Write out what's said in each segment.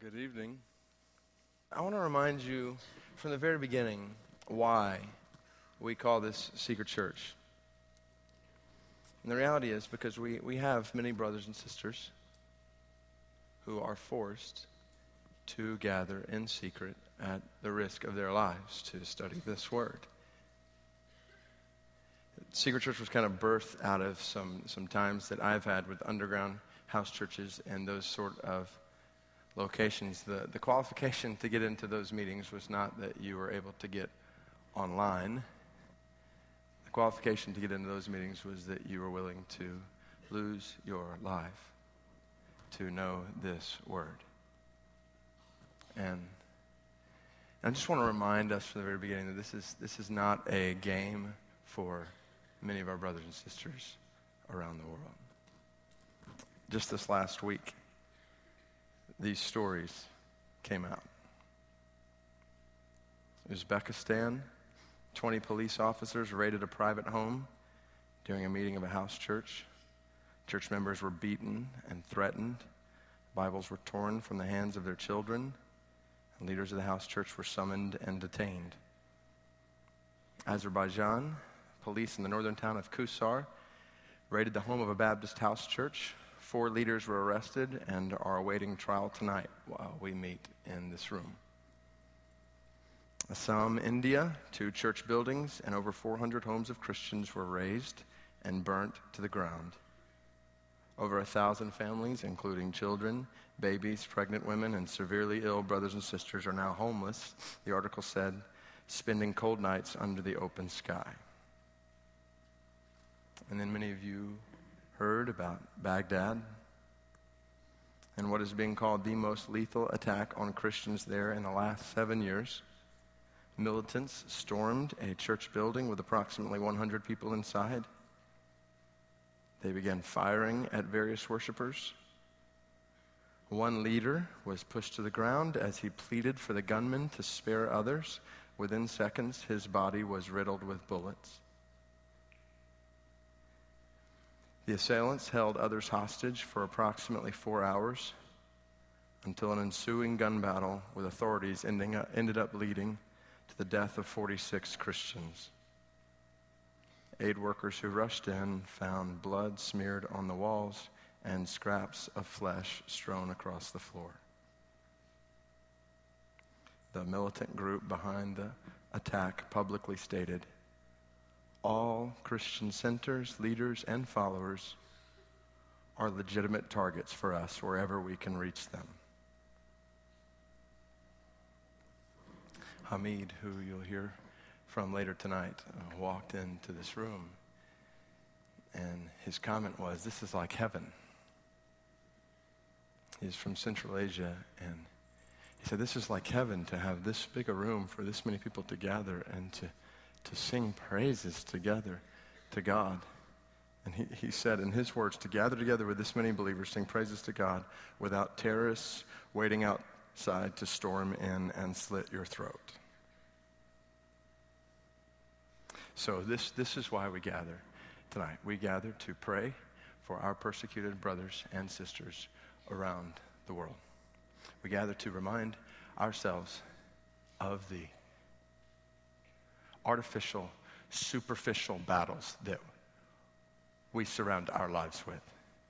Good evening. I want to remind you from the very beginning why we call this Secret Church. And the reality is because we have many brothers and sisters who are forced to gather in secret at the risk of their lives to study this word. Secret Church was kind of birthed out of some times that I've had with underground house churches and those sort of locations. The qualification to get into those meetings was not that you were able to get online. The qualification to get into those meetings was that you were willing to lose your life to know this word. And I just want to remind us from the very beginning that this is not a game for many of our brothers and sisters around the world. Just this last week, these stories came out. Uzbekistan, 20 police officers raided a private home during a meeting of a house church. Church members were beaten and threatened. Bibles were torn from the hands of their children. And leaders of the house church were summoned and detained. Azerbaijan, police in the northern town of Kusar raided the home of a Baptist house church. 4 leaders were arrested and are awaiting trial tonight while we meet in this room. Assam, India, 2 church buildings and over 400 homes of Christians were razed and burnt to the ground. Over 1,000 families, including children, babies, pregnant women, and severely ill brothers and sisters are now homeless, the article said, spending cold nights under the open sky. And then many of you heard about Baghdad and what is being called the most lethal attack on Christians there in the last 7 years. Militants stormed a church building with approximately 100 people inside. They began firing at various worshipers. One leader was pushed to the ground as he pleaded for the gunmen to spare others. Within seconds, his body was riddled with bullets. The assailants held others hostage for approximately 4 hours until an ensuing gun battle with authorities ended up leading to the death of 46 Christians. Aid workers who rushed in found blood smeared on the walls and scraps of flesh strewn across the floor. The militant group behind the attack publicly stated, "All Christian centers, leaders, and followers are legitimate targets for us wherever we can reach them." Hamid, who you'll hear from later tonight, walked into this room, and his comment was, "This is like heaven." He's from Central Asia, and he said, "This is like heaven to have this big a room for this many people to gather and to sing praises together to God." And he said in his words, to gather together with this many believers, sing praises to God without terrorists waiting outside to storm in and slit your throat. So this is why we gather tonight. We gather to pray for our persecuted brothers and sisters around the world. We gather to remind ourselves of the artificial, superficial battles that we surround our lives with.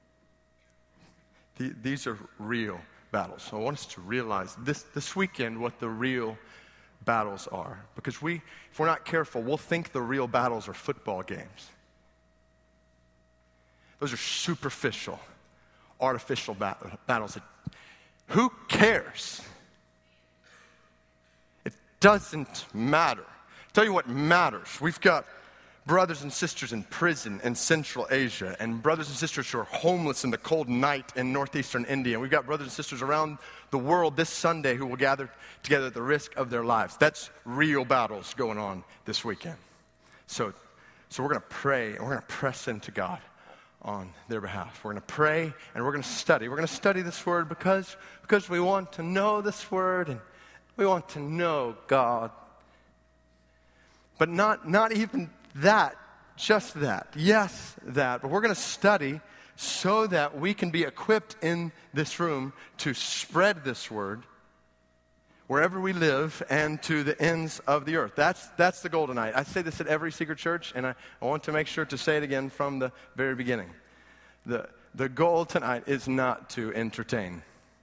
These are real battles. So I want us to realize this weekend what the real battles are. Because if we're not careful, we'll think the real battles are football games. Those are superficial, artificial battles. Who cares? It doesn't matter. Tell you what matters. We've got brothers and sisters in prison in Central Asia and brothers and sisters who are homeless in the cold night in northeastern India. We've got brothers and sisters around the world this Sunday who will gather together at the risk of their lives. That's real battles going on this weekend. So we're going to pray and we're going to press into God on their behalf. We're going to pray and we're going to study. We're going to study this word because we want to know this word and we want to know God. But not even that, just that. Yes, that. But we're going to study so that we can be equipped in this room to spread this word wherever we live and to the ends of the earth. That's the goal tonight. I say this at every Secret Church, and I want to make sure to say it again from the very beginning. The goal tonight is not to entertain.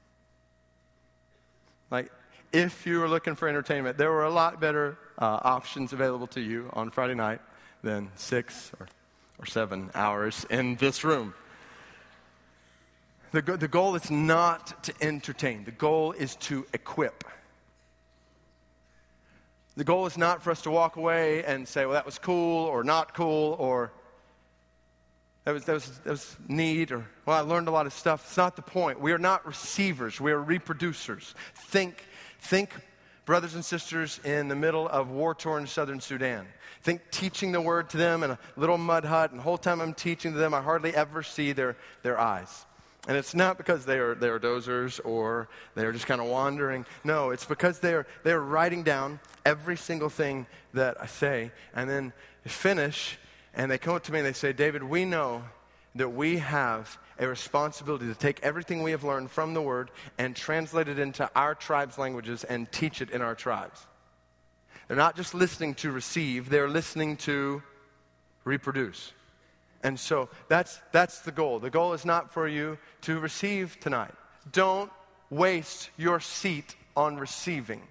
Like, if you were looking for entertainment, there were a lot better options available to you on Friday night than 6 or 7 hours in this room. The goal is not to entertain. The goal is to equip. The goal is not for us to walk away and say, well, that was cool or not cool, or that was neat, or, well, I learned a lot of stuff. It's not the point. We are not receivers. We are reproducers. Think, brothers and sisters in the middle of war-torn southern Sudan. Think teaching the word to them in a little mud hut, and the whole time I'm teaching to them, I hardly ever see their eyes. And it's not because they are dozers or they are just kind of wandering. No, it's because they're writing down every single thing that I say, and then they finish, and they come up to me and they say, David, we know that we have a responsibility to take everything we have learned from the Word and translate it into our tribe's languages and teach it in our tribes. They're not just listening to receive, they're listening to reproduce. And so that's the goal. The goal is not for you to receive tonight. Don't waste your seat on receiving.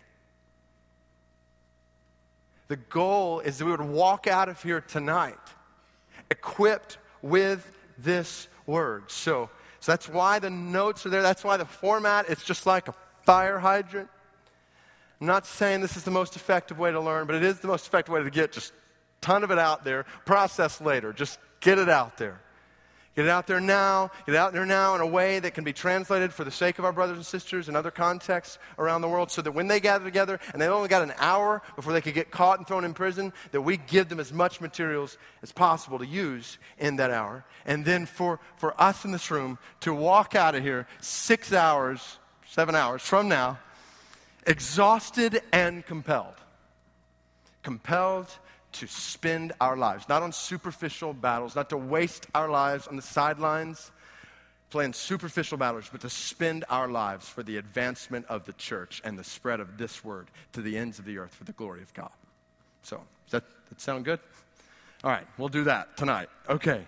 The goal is that we would walk out of here tonight equipped with this word. So that's why the notes are there. That's why the format is just like a fire hydrant. I'm not saying this is the most effective way to learn, but it is the most effective way to get just a ton of it out there, process later. Just get it out there. Get it out there now. Get it out there now in a way that can be translated for the sake of our brothers and sisters in other contexts around the world, so that when they gather together and they only got an hour before they could get caught and thrown in prison, that we give them as much materials as possible to use in that hour. And then for us in this room to walk out of here 6 hours, 7 hours from now, exhausted and compelled. Compelled to spend our lives, not on superficial battles, not to waste our lives on the sidelines playing superficial battles, but to spend our lives for the advancement of the church and the spread of this word to the ends of the earth for the glory of God. So, does that sound good? All right, we'll do that tonight. Okay.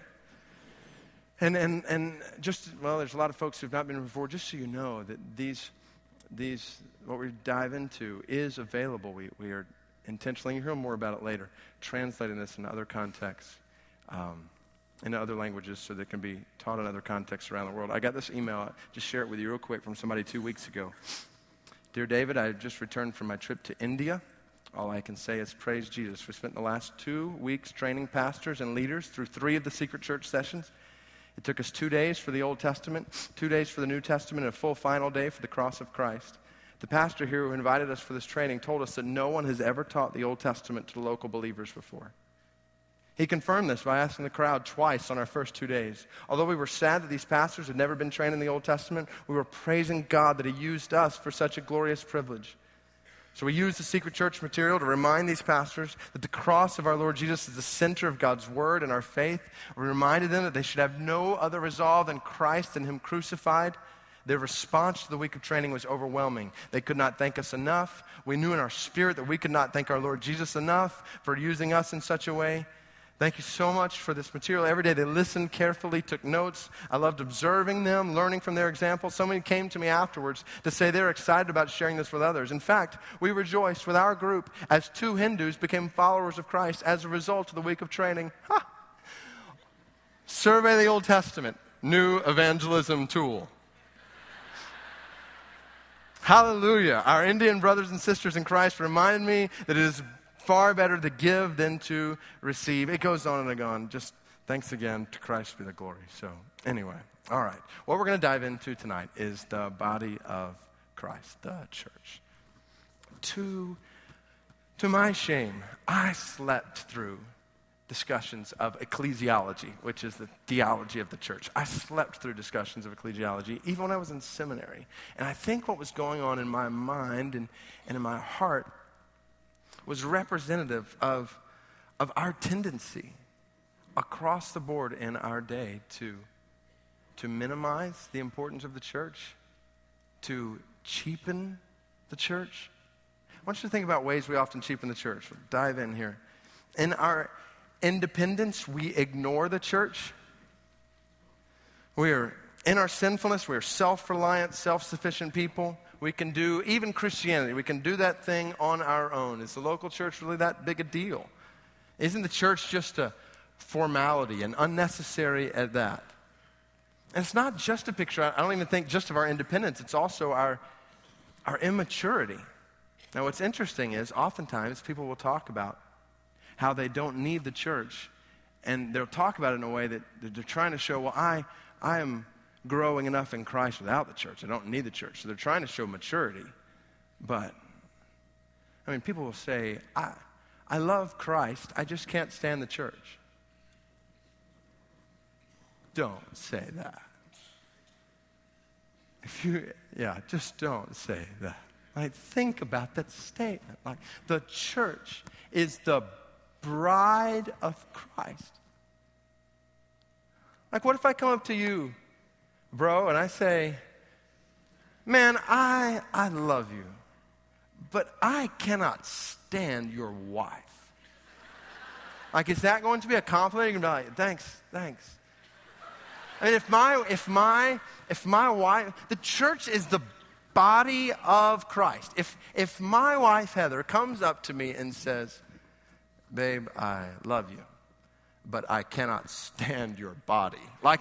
And just, well, there's a lot of folks who've not been here before. Just so you know that these what we dive into is available. We are intentionally, you'll hear more about it later, translating this into other contexts, into other languages, so that it can be taught in other contexts around the world. I got this email, I'll just share it with you real quick, from somebody 2 weeks ago. Dear David, I have just returned from my trip to India. All I can say is praise Jesus. We spent the last 2 weeks training pastors and leaders through 3 of the Secret Church sessions. It took us 2 days for the Old Testament, 2 days for the New Testament, and a full final day for the cross of Christ. The pastor here who invited us for this training told us that no one has ever taught the Old Testament to the local believers before. He confirmed this by asking the crowd twice on our first 2 days. Although we were sad that these pastors had never been trained in the Old Testament, we were praising God that He used us for such a glorious privilege. So we used the Secret Church material to remind these pastors that the cross of our Lord Jesus is the center of God's Word and our faith. We reminded them that they should have no other resolve than Christ and Him crucified. Their response to the week of training was overwhelming. They could not thank us enough. We knew in our spirit that we could not thank our Lord Jesus enough for using us in such a way. Thank you so much for this material. Every day they listened carefully, took notes. I loved observing them, learning from their example. So many came to me afterwards to say they're excited about sharing this with others. In fact, we rejoiced with our group as 2 Hindus became followers of Christ as a result of the week of training. Survey the Old Testament, new evangelism tool. Hallelujah. Our Indian brothers and sisters in Christ reminded me that it is far better to give than to receive. It goes on and on. Just thanks again. To Christ be the glory. So anyway, all right. What we're going to dive into tonight is the body of Christ, the church. To my shame, I slept through discussions of ecclesiology, which is the theology of the church. I slept through discussions of ecclesiology even when I was in seminary. And I think what was going on in my mind and in my heart was representative of our tendency across the board in our day to to minimize the importance of the church, to cheapen the church. I want you to think about ways we often cheapen the church. We'll dive in here. In our independence, we ignore the church. In our sinfulness, we are self-reliant, self-sufficient people. We can do, even Christianity, we can do that thing on our own. Is the local church really that big a deal? Isn't the church just a formality and unnecessary at that? And it's not just a picture, I don't even think just of our independence, it's also our immaturity. Now what's interesting is oftentimes people will talk about how they don't need the church, and they'll talk about it in a way that they're trying to show, well, I am growing enough in Christ without the church. I don't need the church. So they're trying to show maturity. But, I mean, people will say, I love Christ. I just can't stand the church. Don't say that. Just don't say that. Like, think about that statement. Like, the church is the bride of Christ. Like, what if I come up to you, bro, and I say, man, I love you, but I cannot stand your wife. Like, is that going to be a compliment? You're going to be like, thanks. I mean, if my wife, the church is the body of Christ. If my wife, Heather, comes up to me and says, babe, I love you, but I cannot stand your body. Like,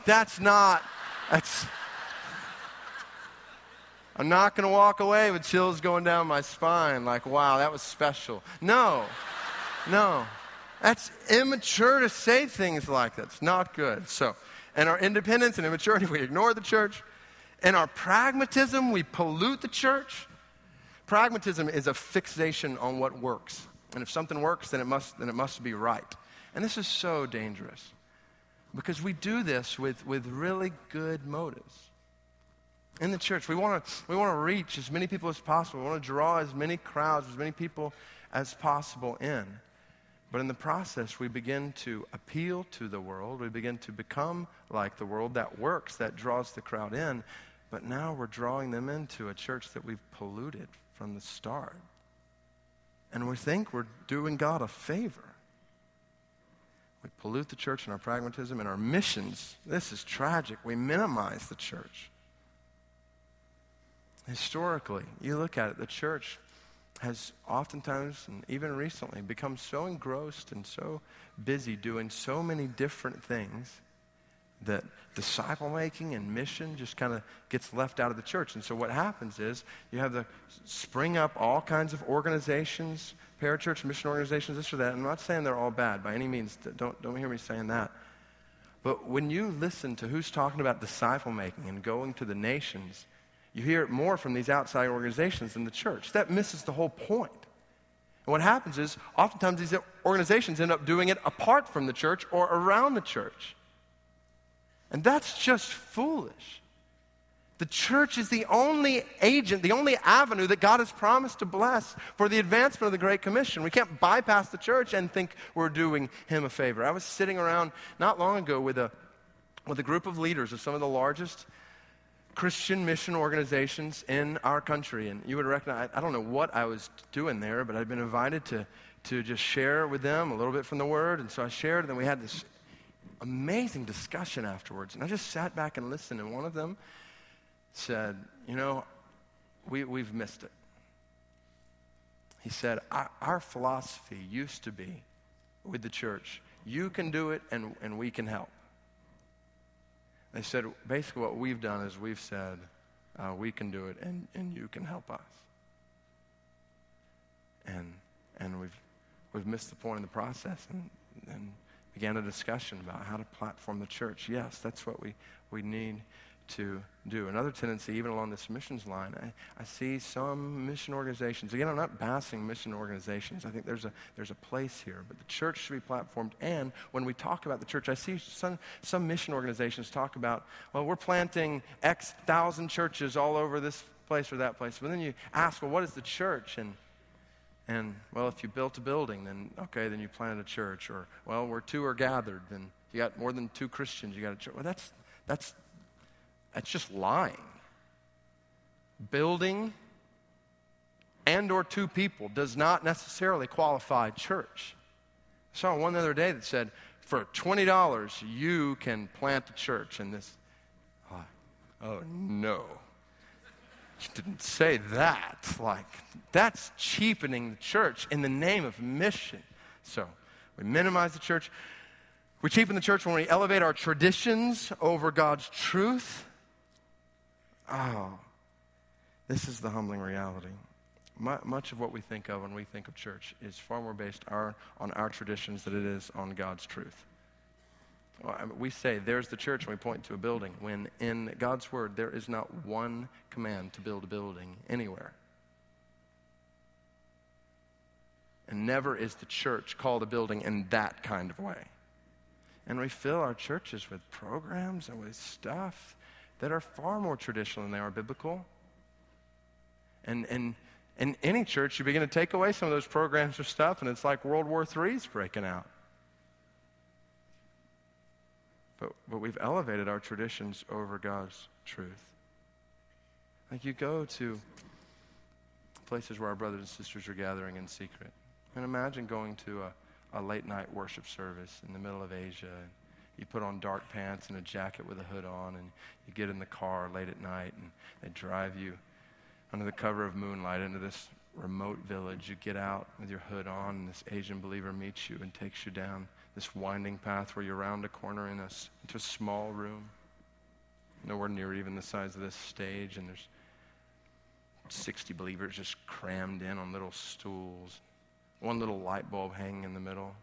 I'm not going to walk away with chills going down my spine like, wow, that was special. No. That's immature to say things like that. It's not good. So, in our independence and immaturity, we ignore the church. In our pragmatism, we pollute the church. Pragmatism is a fixation on what works. And if something works, then it must be right. And this is so dangerous because we do this with really good motives. In the church, we want to reach as many people as possible. We want to draw as many crowds, as many people as possible in. But in the process, we begin to appeal to the world. We begin to become like the world. That works, that draws the crowd in. But now we're drawing them into a church that we've polluted from the start. And we think we're doing God a favor. We pollute the church in our pragmatism and our missions. This is tragic. We minimize the church. Historically, you look at it, the church has oftentimes, and even recently, become so engrossed and so busy doing so many different things that disciple-making and mission just kind of gets left out of the church. And so what happens is you have the spring up all kinds of organizations, parachurch, mission organizations, this or that. I'm not saying they're all bad by any means. Don't hear me saying that. But when you listen to who's talking about disciple-making and going to the nations, you hear it more from these outside organizations than the church. That misses the whole point. And what happens is, oftentimes these organizations end up doing it apart from the church or around the church. And that's just foolish. The church is the only agent, the only avenue that God has promised to bless for the advancement of the Great Commission. We can't bypass the church and think we're doing Him a favor. I was sitting around not long ago with a group of leaders of some of the largest Christian mission organizations in our country. And you would recognize, I don't know what I was doing there, but I'd been invited to just share with them a little bit from the Word. And so I shared, and then we had this amazing discussion afterwards. And I just sat back and listened, and one of them said, we've missed it. He said, our philosophy used to be with the church, you can do it and we can help. They said, basically what we've done is we've said, we can do it and you can help us. And we've missed the point in the process and began a discussion about how to platform the church. Yes, that's what we need to do. Another tendency, even along this missions line, I see some mission organizations. Again, I'm not bashing mission organizations. I think there's a place here, but the church should be platformed. And when we talk about the church, I see some mission organizations talk about, well, we're planting X thousand churches all over this place or that place. But then you ask, well, what is the church? And well, if you built a building, then okay, then you planted a church. Or well, where two are gathered, then you got more than two Christians, you got a church. Well, That's just lying. Building and or two people does not necessarily qualify church. I saw one the other day that said, for $20, you can plant a church in this. Oh, no. You didn't say that. Like, that's cheapening the church in the name of mission. So, we minimize the church. We cheapen the church when we elevate our traditions over God's truth. Oh, this is the humbling reality. Much of what we think of when we think of church is far more based on our traditions than it is on God's truth. Well, we say, there's the church, and we point to a building, when in God's word, there is not one command to build a building anywhere. And never is the church called a building in that kind of way. And we fill our churches with programs and with stuff that are far more traditional than they are biblical. And in any church, you begin to take away some of those programs or stuff, and it's like World War III is breaking out. But we've elevated our traditions over God's truth. Like, you go to places where our brothers and sisters are gathering in secret. And imagine going to a late night worship service in the middle of Asia. And you put on dark pants and a jacket with a hood on, and you get in the car late at night, and they drive you under the cover of moonlight into this remote village. You get out with your hood on, and this Asian believer meets you and takes you down this winding path where you're round a corner into a small room, nowhere near even the size of this stage, and there's 60 believers just crammed in on little stools, one little light bulb hanging in the middle.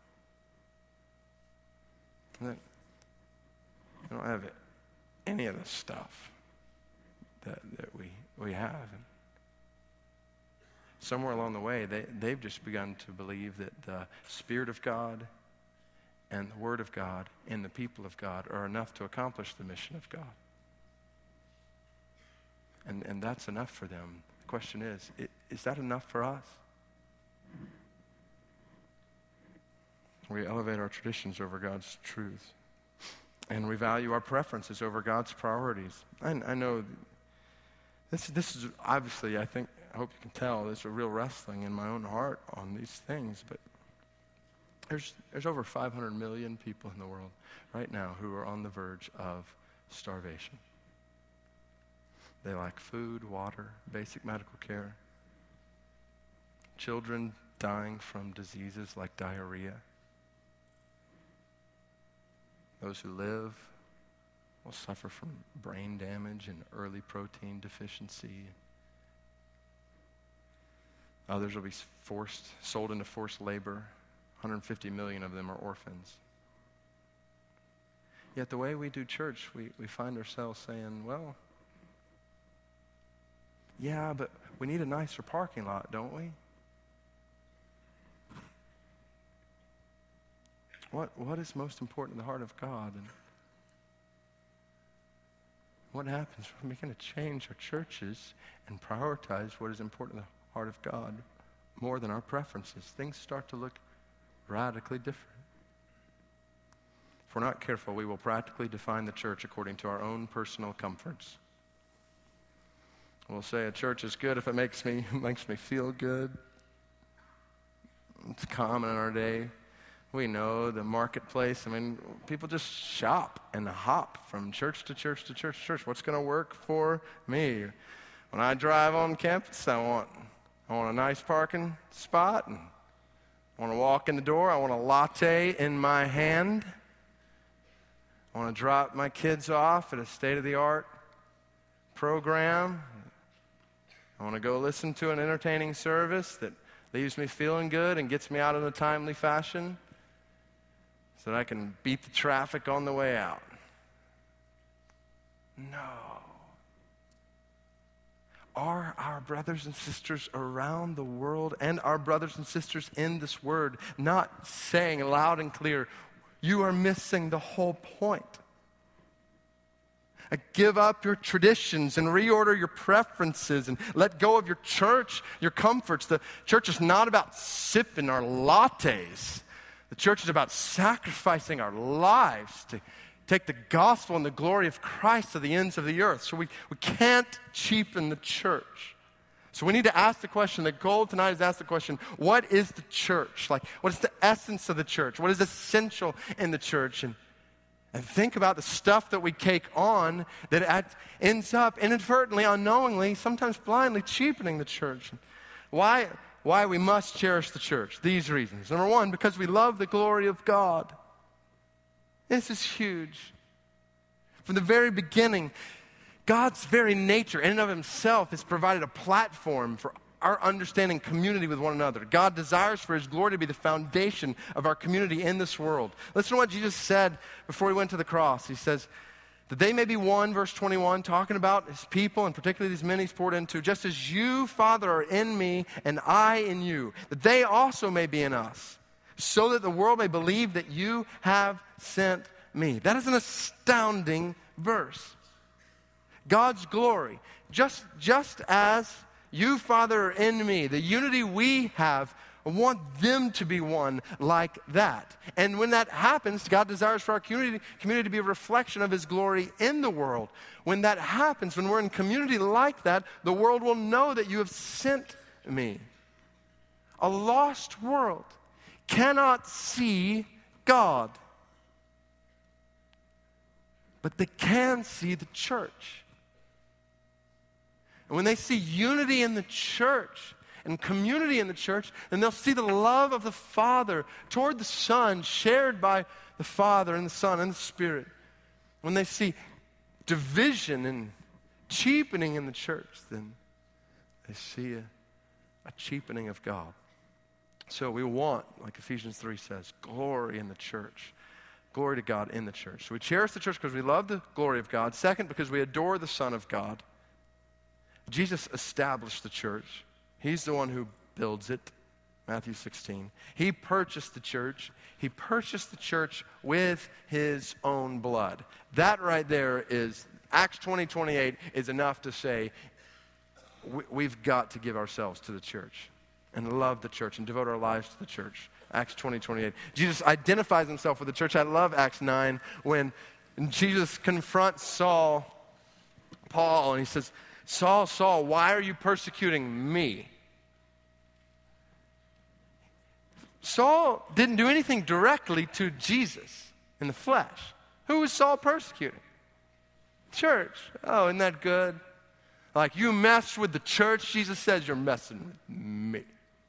And I don't have any of the stuff that we have. And somewhere along the way, they've just begun to believe that the Spirit of God and the Word of God and the people of God are enough to accomplish the mission of God. And that's enough for them. The question is that enough for us? We elevate our traditions over God's truth. And we value our preferences over God's priorities. I know this is obviously, I hope you can tell, there's a real wrestling in my own heart on these things, but there's over 500 million people in the world right now who are on the verge of starvation. They lack food, water, basic medical care. Children dying from diseases like diarrhea. Those who live will suffer from brain damage and early protein deficiency. Others will be sold into forced labor. 150 million of them are orphans. Yet the way we do church, we find ourselves saying, well, yeah, but we need a nicer parking lot, don't we? What is most important in the heart of God? And what happens when we begin to change our churches and prioritize what is important in the heart of God more than our preferences? Things start to look radically different. If we're not careful, we will practically define the church according to our own personal comforts. We'll say a church is good if it makes me feel good. It's common in our day. We know the marketplace. I mean, people just shop and hop from church to church to church to church. What's going to work for me? When I drive on campus, I want a nice parking spot, and I want to walk in the door. I want a latte in my hand. I want to drop my kids off at a state-of-the-art program. I want to go listen to an entertaining service that leaves me feeling good and gets me out in a timely fashion so that I can beat the traffic on the way out. No. Are our brothers and sisters around the world and our brothers and sisters in this word not saying loud and clear, you are missing the whole point? Give up your traditions and reorder your preferences and let go of your church, your comforts. The church is not about sipping our lattes. The church is about sacrificing our lives take the gospel and the glory of Christ to the ends of the earth. So we can't cheapen the church. So we need to ask the question, the goal tonight is to ask the question, what is the church? Like, what is the essence of the church? What is essential in the church? And think about the stuff that we take on that ends up inadvertently, unknowingly, sometimes blindly cheapening the church. Why we must cherish the church? These reasons. Number one, because we love the glory of God. This is huge. From the very beginning, God's very nature, in and of himself, has provided a platform for our understanding community with one another. God desires for his glory to be the foundation of our community in this world. Listen to what Jesus said before he went to the cross. He says, that they may be one, verse 21, talking about his people, and particularly these men he's poured into, just as you, Father, are in me, and I in you, that they also may be in us, so that the world may believe that you have sent me. That is an astounding verse. God's glory, just as you, Father, are in me, the unity we have, I want them to be one like that. And when that happens, God desires for our community to be a reflection of his glory in the world. When that happens, when we're in community like that, the world will know that you have sent me. A lost world cannot see God, but they can see the church. And when they see unity in the church and community in the church, then they'll see the love of the Father toward the Son, shared by the Father and the Son and the Spirit. When they see division and cheapening in the church, then they see a cheapening of God. So we want, like Ephesians 3 says, glory in the church. Glory to God in the church. So we cherish the church because we love the glory of God. Second, because we adore the Son of God. Jesus established the church. He's the one who builds it. Matthew 16. He purchased the church. He purchased the church with his own blood. That right there is, Acts 20:28 is enough to say, we've got to give ourselves to the church and love the church and devote our lives to the church. Acts 20:28. Jesus identifies himself with the church. I love Acts 9 when Jesus confronts Paul, and he says, Saul, Saul, why are you persecuting me? Saul didn't do anything directly to Jesus in the flesh. Who was Saul persecuting? Church. Oh, isn't that good? Like, you mess with the church, Jesus says you're messing with me.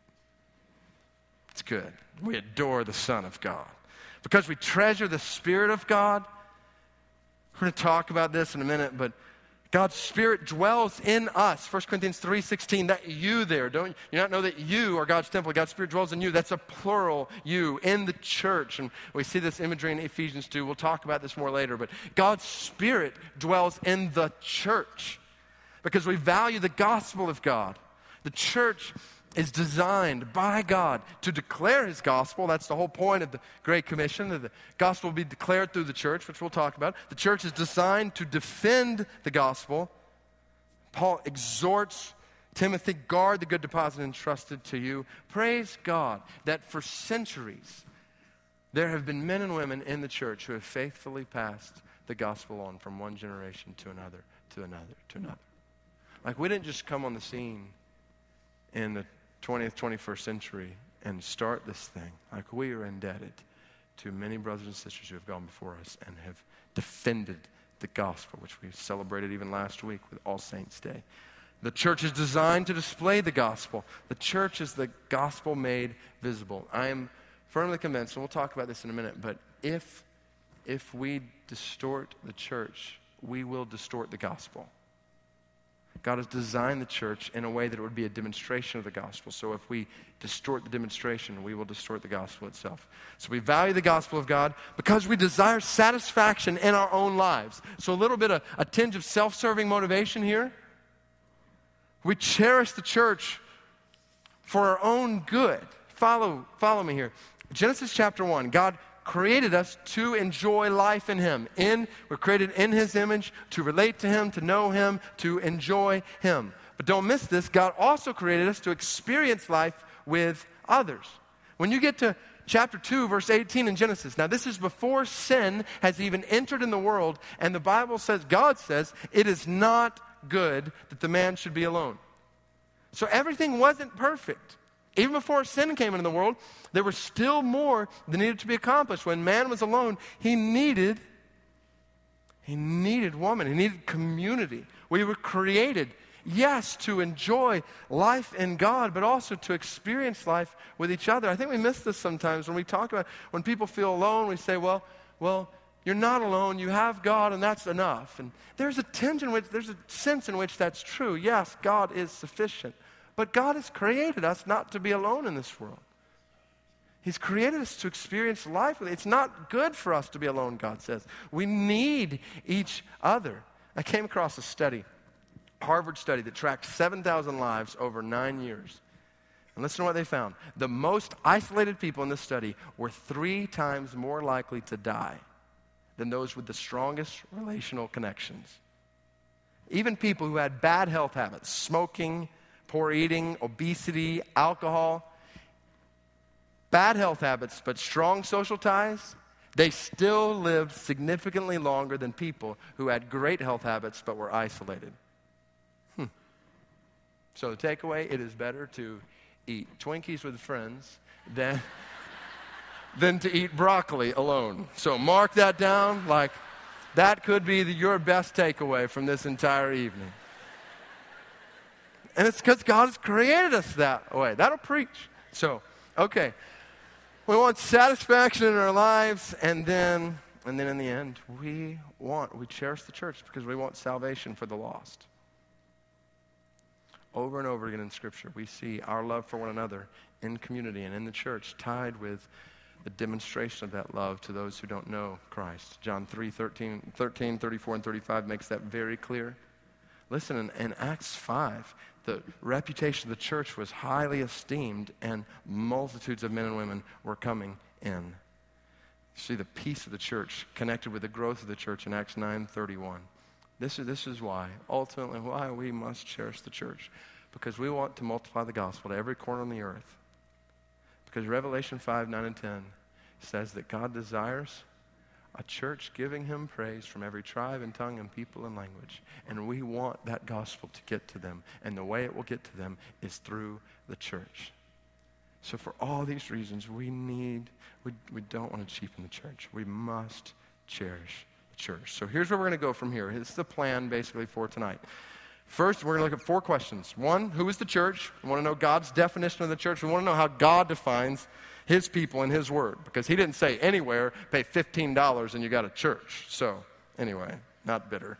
It's good. We adore the Son of God. Because we treasure the Spirit of God. We're going to talk about this in a minute, but God's Spirit dwells in us. 1 Corinthians 3:16, that you there. Don't you not know that you are God's temple? God's Spirit dwells in you. That's a plural you in the church. And we see this imagery in Ephesians 2. We'll talk about this more later. But God's Spirit dwells in the church because we value the gospel of God. The church is designed by God to declare his gospel. That's the whole point of the Great Commission, that the gospel will be declared through the church, which we'll talk about. The church is designed to defend the gospel. Paul exhorts Timothy, guard the good deposit entrusted to you. Praise God that for centuries there have been men and women in the church who have faithfully passed the gospel on from one generation to another, to another, to another. Like, we didn't just come on the scene in the 20th, 21st century and start this thing. Like, we are indebted to many brothers and sisters who have gone before us and have defended the gospel, which we celebrated even last week with All Saints' Day. The church is designed to display the gospel. The church is the gospel made visible. I am firmly convinced, and we'll talk about this in a minute, but if we distort the church, we will distort the gospel. God has designed the church in a way that it would be a demonstration of the gospel. So if we distort the demonstration, we will distort the gospel itself. So we value the gospel of God because we desire satisfaction in our own lives. So a little bit of a tinge of self-serving motivation here. We cherish the church for our own good. Follow me here. Genesis chapter 1, God created us to enjoy life in him. We're created in his image, to relate to him, to know him, to enjoy him. But don't miss this, God also created us to experience life with others. When you get to chapter 2, verse 18 in Genesis. Now, this is before sin has even entered in the world, and the Bible says, God says, it is not good that the man should be alone. So everything wasn't perfect. Even before sin came into the world, there was still more that needed to be accomplished. When man was alone, he needed woman. He needed community. We were created, yes, to enjoy life in God, but also to experience life with each other. I think we miss this sometimes when we talk about, when people feel alone, we say, well, you're not alone, you have God, and that's enough. And there's a sense in which that's true. Yes, God is sufficient. But God has created us not to be alone in this world. He's created us to experience life. It's not good for us to be alone, God says. We need each other. I came across a study, Harvard study, that tracked 7,000 lives over 9 years. And listen to what they found. The most isolated people in this study were 3 times more likely to die than those with the strongest relational connections. Even people who had bad health habits, smoking, poor eating, obesity, alcohol, bad health habits, but strong social ties, they still lived significantly longer than people who had great health habits but were isolated. So the takeaway, it is better to eat Twinkies with friends than to eat broccoli alone. So mark that down, like that could be your best takeaway from this entire evening. And it's because God has created us that way. That'll preach. So, okay. We want satisfaction in our lives, and then in the end, we cherish the church because we want salvation for the lost. Over and over again in Scripture, we see our love for one another in community and in the church tied with the demonstration of that love to those who don't know Christ. John 3:13, 34, and 35 makes that very clear. Listen, in Acts 5, the reputation of the church was highly esteemed, and multitudes of men and women were coming in. See the peace of the church connected with the growth of the church in Acts 9:31. This is why, ultimately, why we must cherish the church. Because we want to multiply the gospel to every corner on the earth. Because Revelation 5:9 and 10 says that God desires a church giving him praise from every tribe and tongue and people and language. And we want that gospel to get to them. And the way it will get to them is through the church. So for all these reasons, we don't want to cheapen the church. We must cherish the church. So here's where we're going to go from here. This is the plan basically for tonight. First, we're going to look at 4 questions. 1, who is the church? We want to know God's definition of the church. We want to know how God defines his people in his word, because he didn't say anywhere, pay $15 and you got a church. So anyway, not bitter.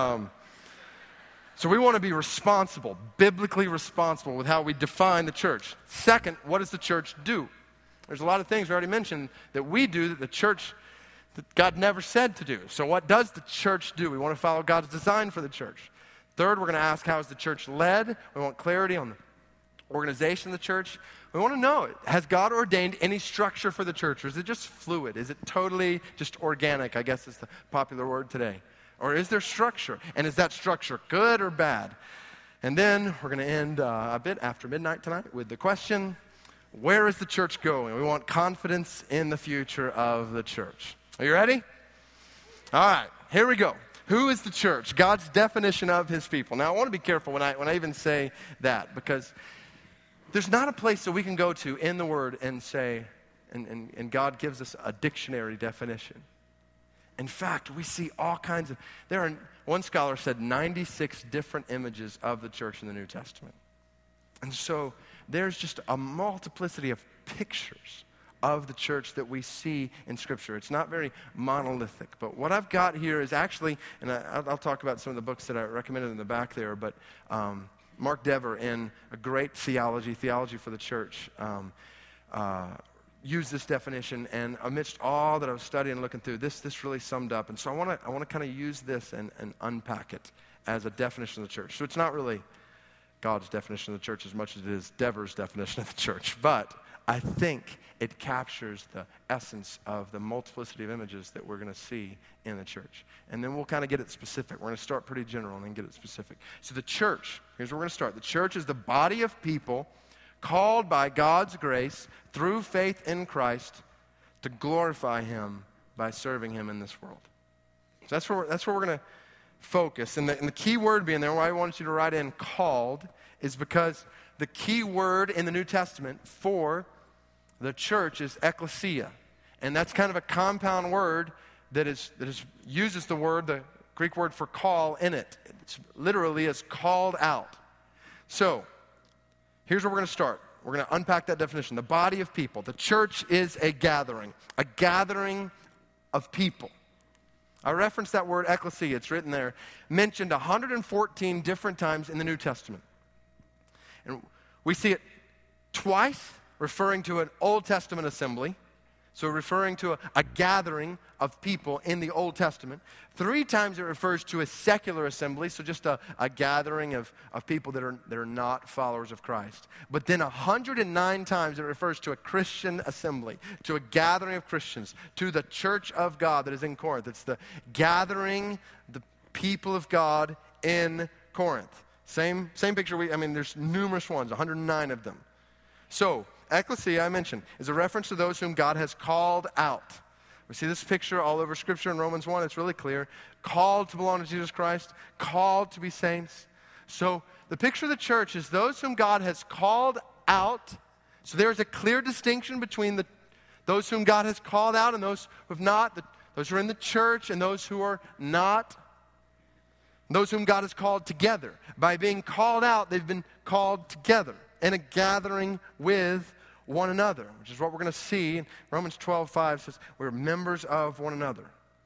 So we want to be responsible, biblically responsible with how we define the church. Second, what does the church do? There's a lot of things we already mentioned that we do that the church, that God never said to do. So what does the church do? We want to follow God's design for the church. Third, we're going to ask, how is the church led? We want clarity on the organization of the church. We want to know, has God ordained any structure for the church, or is it just fluid? Is it totally just organic, I guess is the popular word today? Or is there structure? And is that structure good or bad? And then we're going to end a bit after midnight tonight with the question, where is the church going? We want confidence in the future of the church. Are you ready? All right, here we go. Who is the church? God's definition of his people. Now, I want to be careful when I even say that, because there's not a place that we can go to in the Word and say, and God gives us a dictionary definition. In fact, we see all kinds of, one scholar said 96 different images of the church in the New Testament. And so there's just a multiplicity of pictures of the church that we see in Scripture. It's not very monolithic. But what I've got here is actually, and I'll talk about some of the books that I recommended in the back there, but Mark Dever, in a great theology for the church, used this definition, and amidst all that I was studying and looking through, this really summed up. And so I want to kind of use this and unpack it as a definition of the church. So it's not really God's definition of the church as much as it is Dever's definition of the church, but I think it captures the essence of the multiplicity of images that we're going to see in the church. And then we'll kind of get it specific. We're going to start pretty general and then get it specific. So the church, here's where we're going to start. The church is the body of people called by God's grace through faith in Christ to glorify him by serving him in this world. So that's where we're going to focus. And the key word being there, why I wanted you to write in called, is because the key word in the New Testament for the church is ecclesia. And that's kind of a compound word that uses the Greek word for call in it. It's literally is called out. So, here's where we're going to start. We're going to unpack that definition. The body of people. The church is a gathering of people. I referenced that word ecclesia. It's written there, mentioned 114 different times in the New Testament. And we see it twice referring to an Old Testament assembly, so referring to a gathering of people in the Old Testament. 3 times it refers to a secular assembly, so just a gathering of people that are not followers of Christ. But then 109 times it refers to a Christian assembly, to a gathering of Christians, to the church of God that is in Corinth. It's the gathering, the people of God in Corinth. Same picture. There's numerous ones, 109 of them. So, ecclesia, I mentioned, is a reference to those whom God has called out. We see this picture all over Scripture in Romans 1. It's really clear. Called to belong to Jesus Christ. Called to be saints. So the picture of the church is those whom God has called out. So there's a clear distinction between those whom God has called out and those who have not. Those who are in the church and those who are not. Those whom God has called together. By being called out, they've been called together in a gathering with one another, which is what we're going to see. Romans 12:5 says we're members of one another.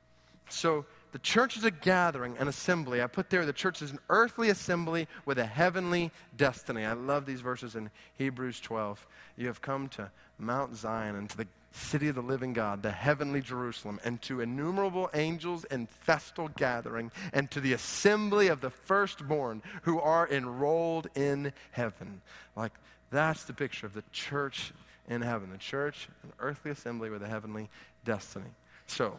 So the church is a gathering, an assembly. I put there the church is an earthly assembly with a heavenly destiny. I love these verses in Hebrews 12. You have come to Mount Zion and to the city of the living God, the heavenly Jerusalem, and to innumerable angels in festal gathering, and to the assembly of the firstborn who are enrolled in heaven. That's the picture of the church in heaven. The church, an earthly assembly with a heavenly destiny. So,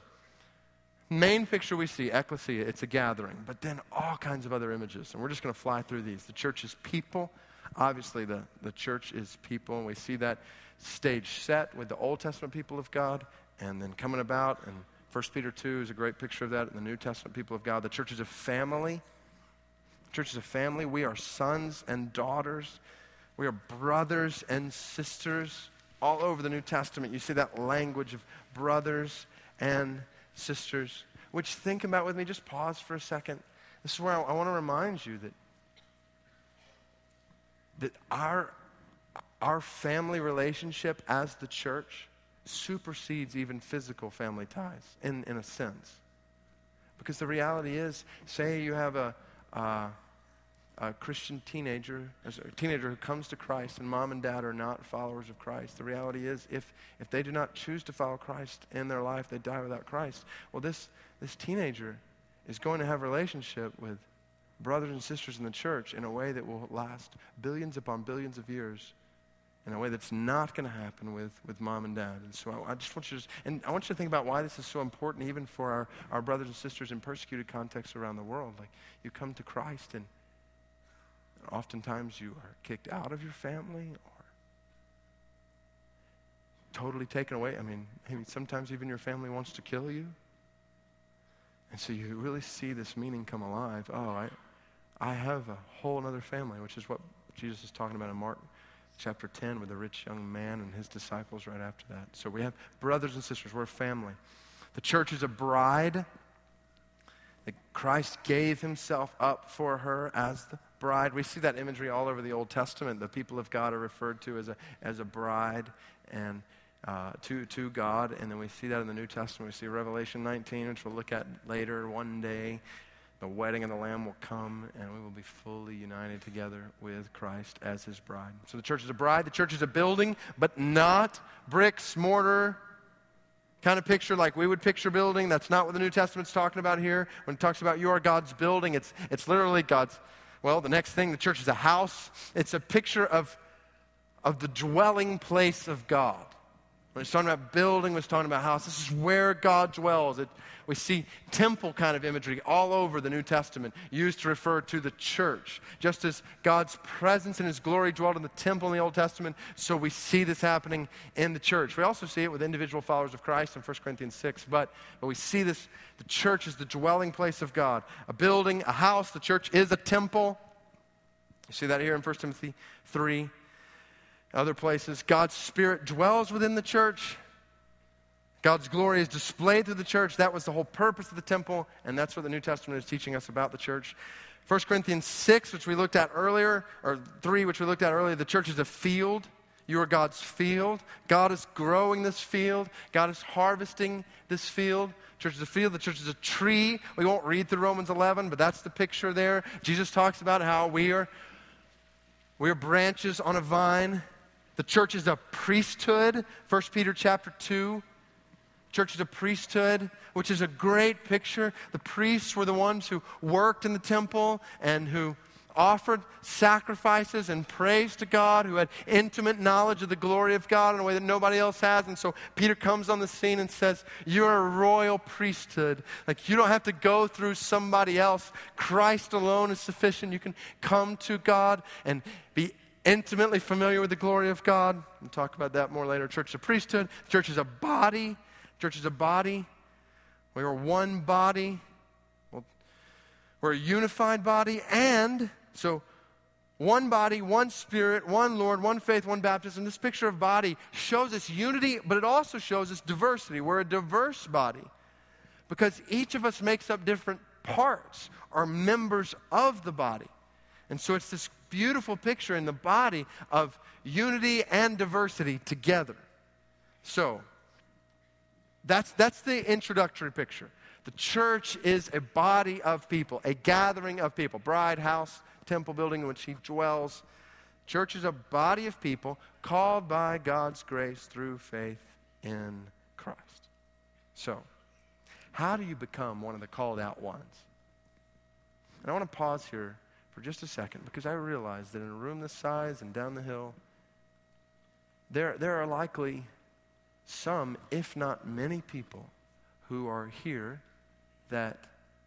main picture we see, ecclesia, it's a gathering, but then all kinds of other images. And we're just going to fly through these. The church is people. Obviously, the church is people, and we see that stage set with the Old Testament people of God, and then coming about, and 1 Peter 2 is a great picture of that in the New Testament people of God. The church is a family. The church is a family. We are sons and daughters. We are brothers and sisters. All over the New Testament, you see that language of brothers and sisters, which, think about with me, just pause for a second. This is where I want to remind you that our family relationship as the church supersedes even physical family ties in a sense. Because the reality is, say you have a Christian teenager, a teenager who comes to Christ and mom and dad are not followers of Christ. The reality is if they do not choose to follow Christ in their life, they die without Christ. Well, this teenager is going to have a relationship with brothers and sisters in the church in a way that will last billions upon billions of years, in a way that's not going to happen with mom and dad. And so I just want you I want you to think about why this is so important even for our brothers and sisters in persecuted contexts around the world. Like, you come to Christ and oftentimes you are kicked out of your family or totally taken away. Maybe sometimes even your family wants to kill you. And so you really see this meaning come alive. Oh, I have a whole other family, which is what Jesus is talking about in Mark chapter 10 with the rich young man and his disciples right after that. So we have brothers and sisters. We're a family. The church is a bride. That Christ gave himself up for her as the bride. We see that imagery all over the Old Testament. The people of God are referred to as a bride and to God. And then we see that in the New Testament. We see Revelation 19, which we'll look at later. One day, the wedding of the Lamb will come, and we will be fully united together with Christ as his bride. So the church is a bride. The church is a building, but not bricks, mortar, kind of picture like we would picture building. That's not what the New Testament's talking about here. When it talks about you are God's building, it's literally God's, the next thing, the church is a house. It's a picture of the dwelling place of God. When it's talking about building, when it's talking about house, this is where God dwells. We see temple kind of imagery all over the New Testament used to refer to the church. Just as God's presence and his glory dwelled in the temple in the Old Testament, so we see this happening in the church. We also see it with individual followers of Christ in 1 Corinthians 6, but we see this, the church is the dwelling place of God. A building, a house, the church is a temple. You see that here in 1 Timothy 3. Other places, God's Spirit dwells within the church. God's glory is displayed through the church. That was the whole purpose of the temple, and that's what the New Testament is teaching us about the church. 1 Corinthians 6, which we looked at earlier, or 3, which we looked at earlier, the church is a field. You are God's field. God is growing this field. God is harvesting this field. The church is a field. The church is a tree. We won't read through Romans 11, but that's the picture there. Jesus talks about how we are branches on a vine. The church is a priesthood. 1 Peter chapter 2. Church is a priesthood, which is a great picture. The priests were the ones who worked in the temple and who offered sacrifices and praise to God, who had intimate knowledge of the glory of God in a way that nobody else has. And so Peter comes on the scene and says, you're a royal priesthood. Like, you don't have to go through somebody else. Christ alone is sufficient. You can come to God and be intimately familiar with the glory of God. We'll talk about that more later. Church is a priesthood. Church is a body. Church is a body. We are one body. We're a unified body. And so one body, one spirit, one Lord, one faith, one baptism. This picture of body shows us unity, but it also shows us diversity. We're a diverse body because each of us makes up different parts, are members of the body. And so it's this beautiful picture in the body of unity and diversity together. So that's the introductory picture. The church is a body of people, a gathering of people. Bride, house, temple building in which he dwells. Church is a body of people called by God's grace through faith in Christ. So, how do you become one of the called out ones? And I want to pause here for just a second, because I realize that in a room this size and down the hill, there are likely some, if not many people, who are here that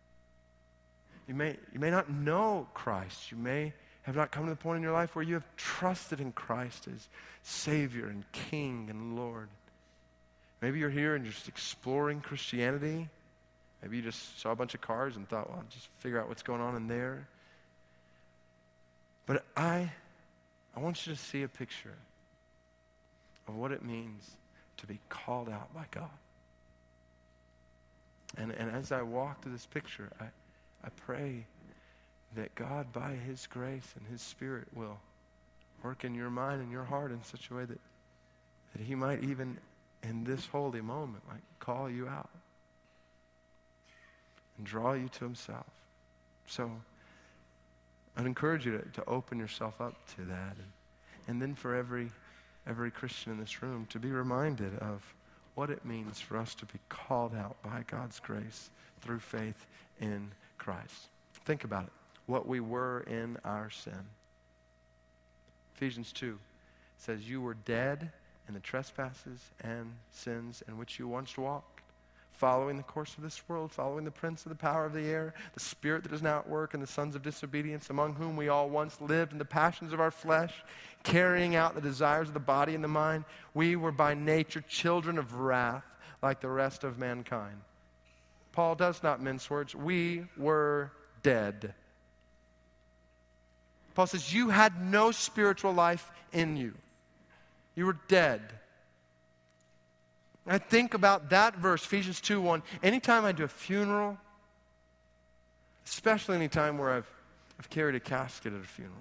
you may not know Christ. You may have not come to the point in your life where you have trusted in Christ as Savior and King and Lord. Maybe you're here and you're just exploring Christianity. Maybe you just saw a bunch of cars and thought, well, I'll just figure out what's going on in there. But I want you to see a picture of what it means to be called out by God. And as I walk through this picture, I pray that God, by his grace and his Spirit, will work in your mind and your heart in such a way that he might even in this holy moment, like, call you out and draw you to himself. So I'd encourage you to open yourself up to that. And then for every Christian in this room to be reminded of what it means for us to be called out by God's grace through faith in Christ. Think about it. What we were in our sin. Ephesians 2 says, you were dead in the trespasses and sins in which you once walked, following the course of this world, following the prince of the power of the air, the spirit that is now at work in the sons of disobedience, among whom we all once lived in the passions of our flesh, carrying out the desires of the body and the mind. We were by nature children of wrath, like the rest of mankind. Paul does not mince words. We were dead. Paul says, you had no spiritual life in you. You were dead. I think about that verse, Ephesians 2:1. Anytime I do a funeral, especially any time where I've carried a casket at a funeral,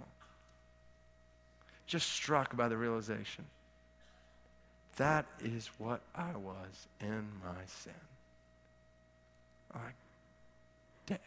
just struck by the realization that is what I was in my sin. Like, dead.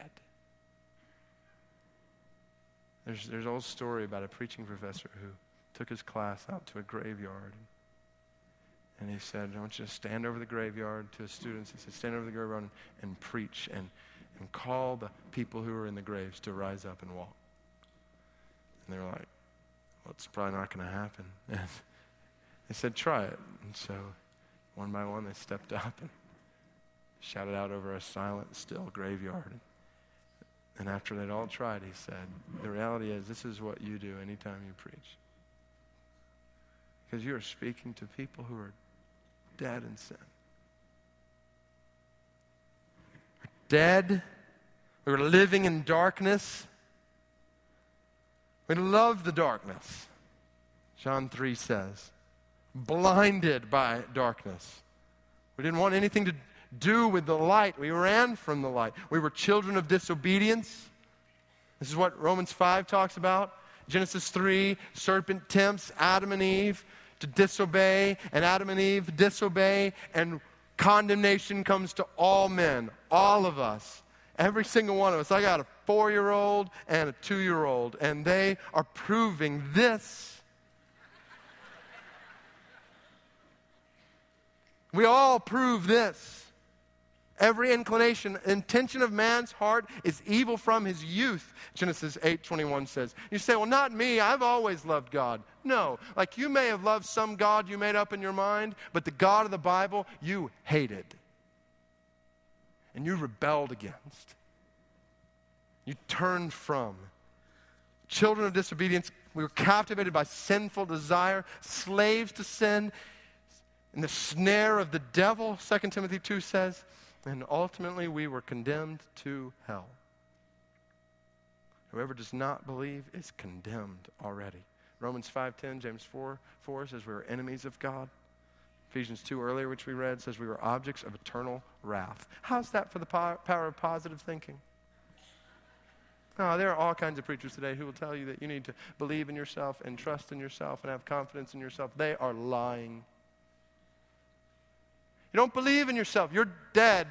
There's an old story about a preaching professor who took his class out to a graveyard. And he said, I want you to stand over the graveyard to his students. He said, stand over the graveyard and preach and call the people who are in the graves to rise up and walk. And they were like, well, it's probably not going to happen. And they said, try it. And so One by one, they stepped up and shouted out over a silent, still graveyard. And after they'd all tried, he said, the reality is this is what you do anytime you preach. Because you are speaking to people who are dead in sin. Dead. We were living in darkness. We loved the darkness. John 3 says, blinded by darkness. We didn't want anything to do with the light. We ran from the light. We were children of disobedience. This is what Romans 5 talks about. Genesis 3, serpent tempts Adam and Eve to disobey, and Adam and Eve disobey, and condemnation comes to all men, all of us, every single one of us. I got a 4-year-old and a 2-year-old, and they are proving this. We all prove this. Every inclination, intention of man's heart is evil from his youth, Genesis 8:21 says. You say, well, not me. I've always loved God. No. Like you may have loved some God you made up in your mind, but the God of the Bible you hated. And you rebelled against. You turned from. Children of disobedience, we were captivated by sinful desire, slaves to sin, in the snare of the devil, 2 Timothy 2 says. And ultimately, we were condemned to hell. Whoever does not believe is condemned already. Romans 5:10, James 4 says we were enemies of God. Ephesians 2 earlier, which we read, says we were objects of eternal wrath. How's that for the power of positive thinking? Oh, there are all kinds of preachers today who will tell you that you need to believe in yourself and trust in yourself and have confidence in yourself. They are lying. You don't believe in yourself. You're dead.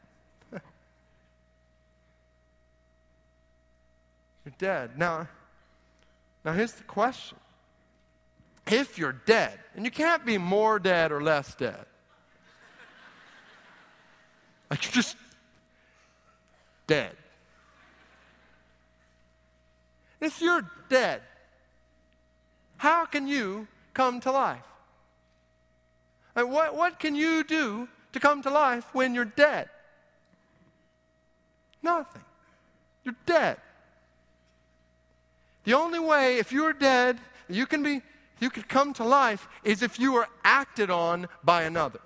You're dead. Now here's the question. If you're dead, and you can't be more dead or less dead. Like you're just dead. If you're dead, how can you come to life? Like what can you do to come to life when you're dead? Nothing. You're dead. The only way, if you're dead, you could come to life is if you were acted on by another.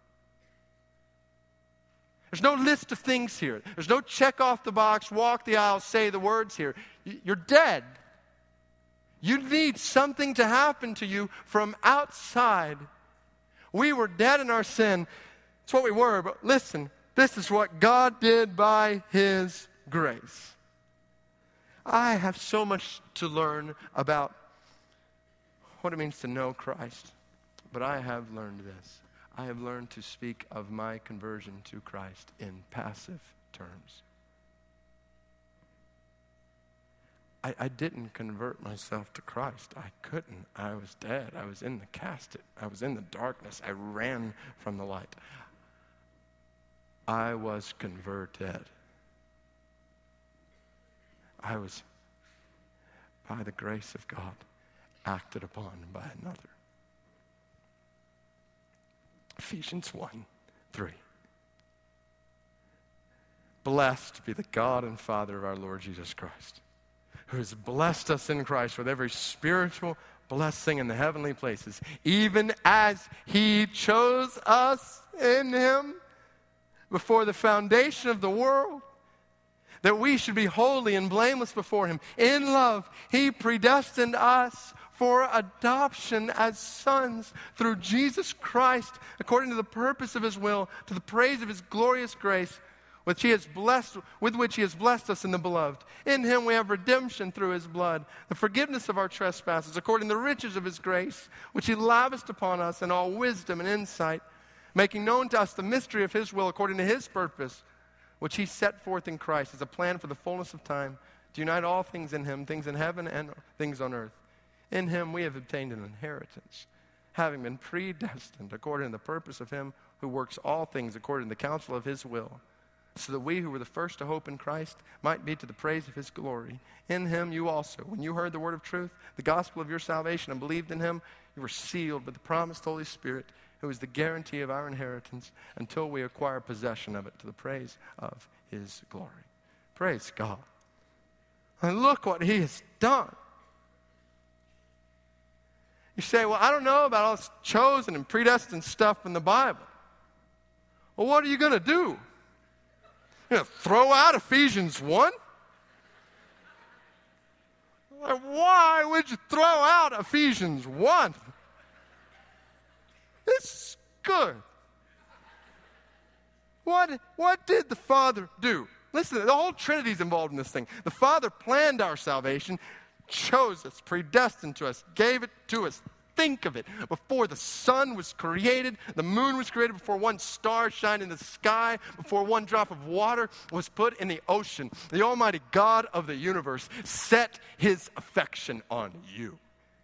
There's no list of things here. There's no check off the box, walk the aisle, say the words here. You're dead. You need something to happen to you from outside. We were dead in our sin. It's what we were, but listen, this is what God did by His grace. I have so much to learn about what it means to know Christ, but I have learned this. I have learned to speak of my conversion to Christ in passive terms. I didn't convert myself to Christ. I couldn't. I was dead. I was in the casket. I was in the darkness. I ran from the light. I was converted. I was, by the grace of God, acted upon by another. Ephesians 1:3. Blessed be the God and Father of our Lord Jesus Christ, who has blessed us in Christ with every spiritual blessing in the heavenly places, even as He chose us in Him before the foundation of the world, that we should be holy and blameless before Him. In love, He predestined us for adoption as sons through Jesus Christ, according to the purpose of His will, to the praise of His glorious grace, with which He has blessed us in the Beloved. In Him we have redemption through His blood, the forgiveness of our trespasses, according to the riches of His grace, which He lavished upon us in all wisdom and insight, making known to us the mystery of His will, according to His purpose, which He set forth in Christ as a plan for the fullness of time, to unite all things in Him, things in heaven and things on earth. In Him we have obtained an inheritance, having been predestined according to the purpose of Him who works all things according to the counsel of His will, so that we who were the first to hope in Christ might be to the praise of His glory. In Him you also, when you heard the word of truth, the gospel of your salvation, and believed in Him, you were sealed with the promised Holy Spirit, who is the guarantee of our inheritance until we acquire possession of it to the praise of his glory. Praise God. And look what he has done. You say, well, I don't know about all this chosen and predestined stuff in the Bible. Well, what are you going to do? You're going to throw out Ephesians 1? Like, why would you throw out Ephesians 1? It's good. What did the Father do? Listen, the whole Trinity is involved in this thing. The Father planned our salvation, chose us, predestined to us, gave it to us. Think of it. Before the sun was created, the moon was created, before one star shined in the sky, before one drop of water was put in the ocean, the Almighty God of the universe set his affection on you.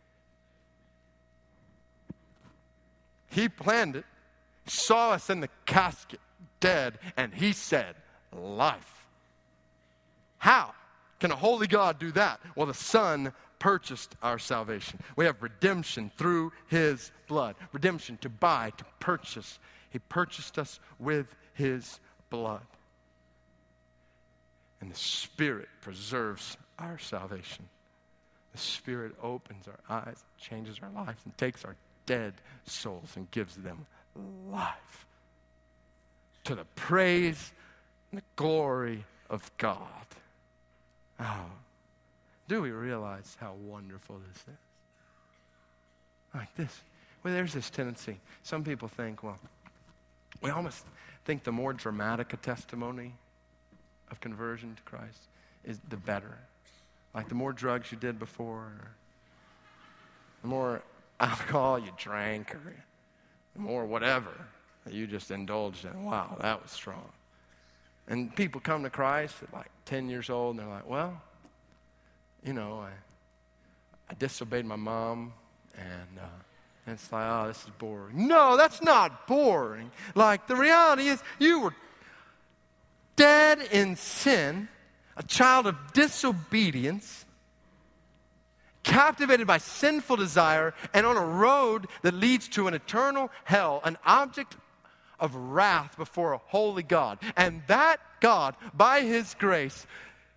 He planned it, saw us in the casket, dead, and he said, life. How can a holy God do that? Well, the Son purchased our salvation. We have redemption through his blood. Redemption, to buy, to purchase. He purchased us with his blood. And the Spirit preserves our salvation. The Spirit opens our eyes, changes our lives, and takes our dead souls and gives them life to the praise and the glory of God. Oh, do we realize how wonderful this is? Like this. Well, there's this tendency. Some people think, well, we almost think the more dramatic a testimony of conversion to Christ is the better. Like the more drugs you did before, or the more alcohol you drank, or the more whatever that you just indulged in. Wow, that was strong. And people come to Christ at like 10 years old, and they're like, well, you know, I disobeyed my mom, and it's like, oh, this is boring. No, that's not boring. Like, the reality is you were dead in sin, a child of disobedience, captivated by sinful desire, and on a road that leads to an eternal hell, an object of wrath before a holy God. And that God, by his grace,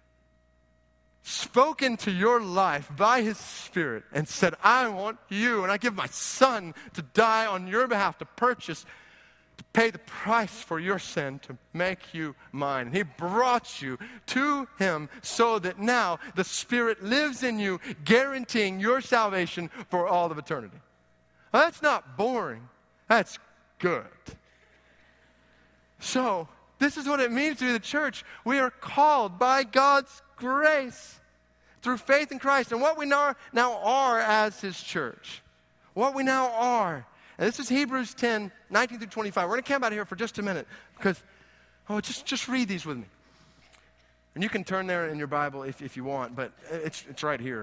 spoke into your life by his Spirit and said, I want you, and I give my Son to die on your behalf, to purchase, to pay the price for your sin, to make you mine. And he brought you to him so that now the Spirit lives in you, guaranteeing your salvation for all of eternity. Well, that's not boring. That's good. So, this is what it means to be the church. We are called by God's grace through faith in Christ. And what we now are as his church. What we now are. And this is Hebrews 10, 19 through 25. We're going to camp out here for just a minute because, just read these with me. And you can turn there in your Bible if you want, but it's right here.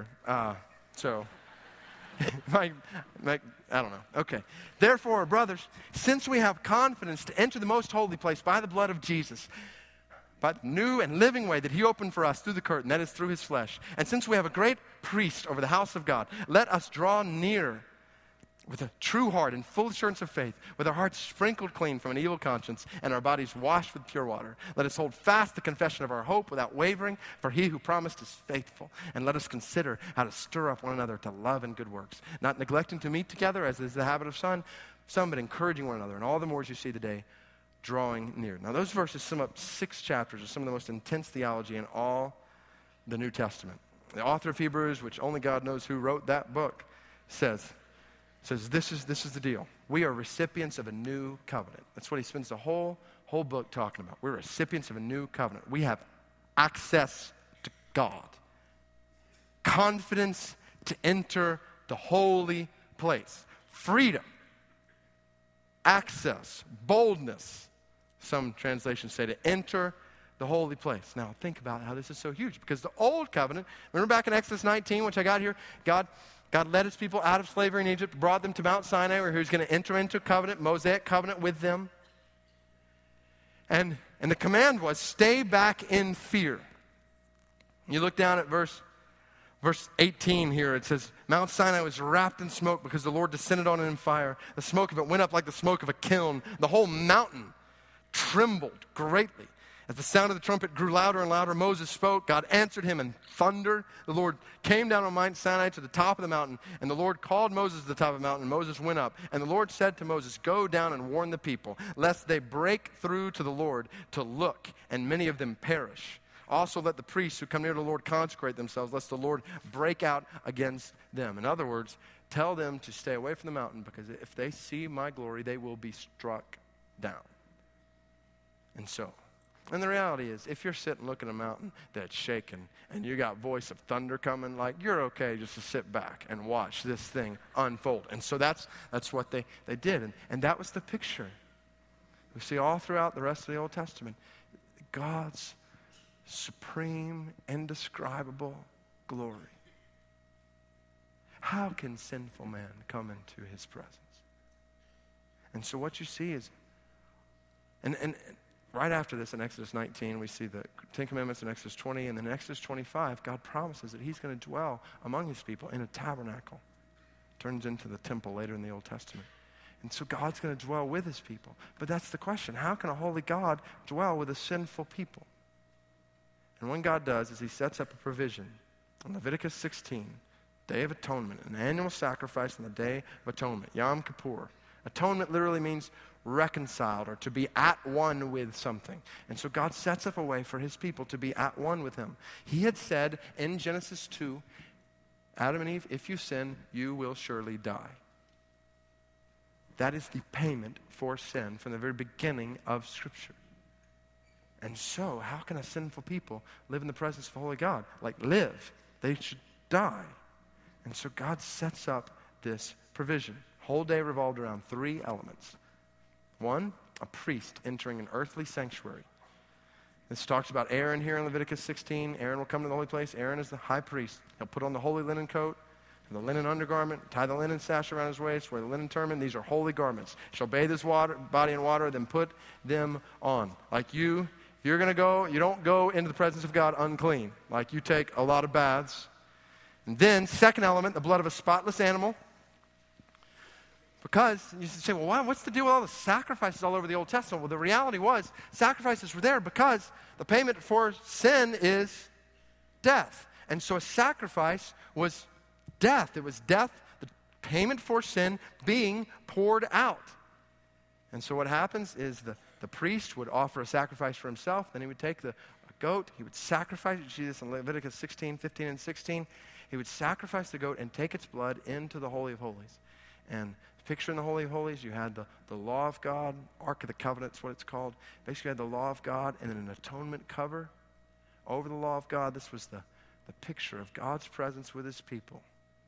I don't know. Okay. Therefore, brothers, since we have confidence to enter the most holy place by the blood of Jesus, by the new and living way that he opened for us through the curtain, that is through his flesh, and since we have a great priest over the house of God, let us draw near with a true heart and full assurance of faith, with our hearts sprinkled clean from an evil conscience and our bodies washed with pure water. Let us hold fast the confession of our hope without wavering, for he who promised is faithful. And let us consider how to stir up one another to love and good works, not neglecting to meet together, as is the habit of some, but encouraging one another, and all the more as you see today, drawing near. Now, those verses sum up 6 chapters of some of the most intense theology in all the New Testament. The author of Hebrews, which only God knows who wrote that book, says this is the deal. We are recipients of a new covenant. That's what he spends the whole book talking about. We're recipients of a new covenant. We have access to God. Confidence to enter the holy place. Freedom. Access. Boldness. Some translations say to enter the holy place. Now think about how this is so huge, because the old covenant, remember back in Exodus 19, which I got here, God led his people out of slavery in Egypt, brought them to Mount Sinai, where he was going to enter into a covenant, Mosaic covenant with them. And the command was, stay back in fear. You look down at verse Verse 18 here, it says, Mount Sinai was wrapped in smoke because the Lord descended on it in fire. The smoke of it went up like the smoke of a kiln. The whole mountain trembled greatly. As the sound of the trumpet grew louder and louder, Moses spoke. God answered him in thunder. The Lord came down on Mount Sinai to the top of the mountain, and the Lord called Moses to the top of the mountain, and Moses went up. And the Lord said to Moses, go down and warn the people, lest they break through to the Lord to look, and many of them perish. Also let the priests who come near the Lord consecrate themselves, lest the Lord break out against them. In other words, tell them to stay away from the mountain, because if they see my glory, they will be struck down. And the reality is, if you're sitting looking at a mountain that's shaking and you got voice of thunder coming, like, you're okay just to sit back and watch this thing unfold. And so that's what they did. And that was the picture we see all throughout the rest of the Old Testament. God's supreme, indescribable glory. How can sinful man come into his presence? And so what you see is, and right after this, in Exodus 19, we see the Ten Commandments in Exodus 20, and then in Exodus 25, God promises that he's going to dwell among his people in a tabernacle. Turns into the temple later in the Old Testament. And so God's going to dwell with his people. But that's the question. How can a holy God dwell with a sinful people? And what God does is he sets up a provision. In Leviticus 16, Day of Atonement, an annual sacrifice on the Day of Atonement, Yom Kippur. Atonement literally means reconciled, or to be at one with something. And so God sets up a way for his people to be at one with him. He had said in Genesis 2, Adam and Eve, if you sin, you will surely die. That is the payment for sin from the very beginning of Scripture. And so, how can a sinful people live in the presence of a holy God? Like, live. They should die. And so God sets up this provision. Whole day revolved around three elements. One, a priest entering an earthly sanctuary. This talks about Aaron here in Leviticus 16. Aaron will come to the holy place. Aaron is the high priest. He'll put on the holy linen coat and the linen undergarment, tie the linen sash around his waist, wear the linen turban. These are holy garments. Shall bathe his body in water, then put them on. Like you, if you're going to go, you don't go into the presence of God unclean. Like you take a lot of baths. And then, second element, the blood of a spotless animal. Because you say, well, what's the deal with all the sacrifices all over the Old Testament? Well, the reality was sacrifices were there because the payment for sin is death. And so a sacrifice was death. It was death, the payment for sin being poured out. And so what happens is the priest would offer a sacrifice for himself. Then he would take a goat. He would sacrifice it. You see this in Leviticus 16, 15, and 16. He would sacrifice the goat and take its blood into the Holy of Holies. And picture in the Holy of Holies, you had the law of God, Ark of the Covenant is what it's called. Basically, you had the law of God and then an atonement cover over the law of God. This was the picture of God's presence with his people.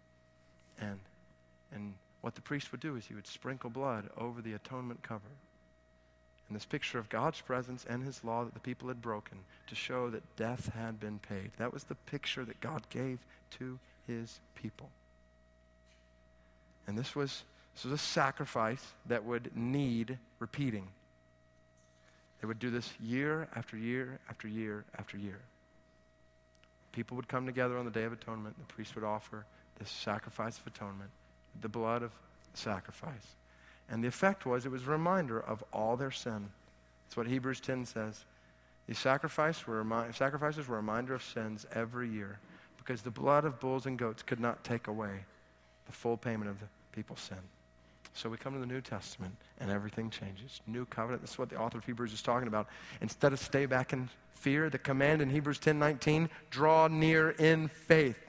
And what the priest would do is he would sprinkle blood over the atonement cover. And this picture of God's presence and his law that the people had broken to show that death had been paid. That was the picture that God gave to his people. And this was a sacrifice that would need repeating. They would do this year after year after year after year. People would come together on the Day of Atonement. The priest would offer this sacrifice of atonement, the blood of sacrifice. And the effect was, it was a reminder of all their sin. That's what Hebrews 10 says. These sacrifices were a reminder of sins every year, because the blood of bulls and goats could not take away the full payment of the people's sin. So we come to the New Testament and everything changes. New covenant, this is what the author of Hebrews is talking about. Instead of stay back in fear, the command in Hebrews 10:19, draw near in faith.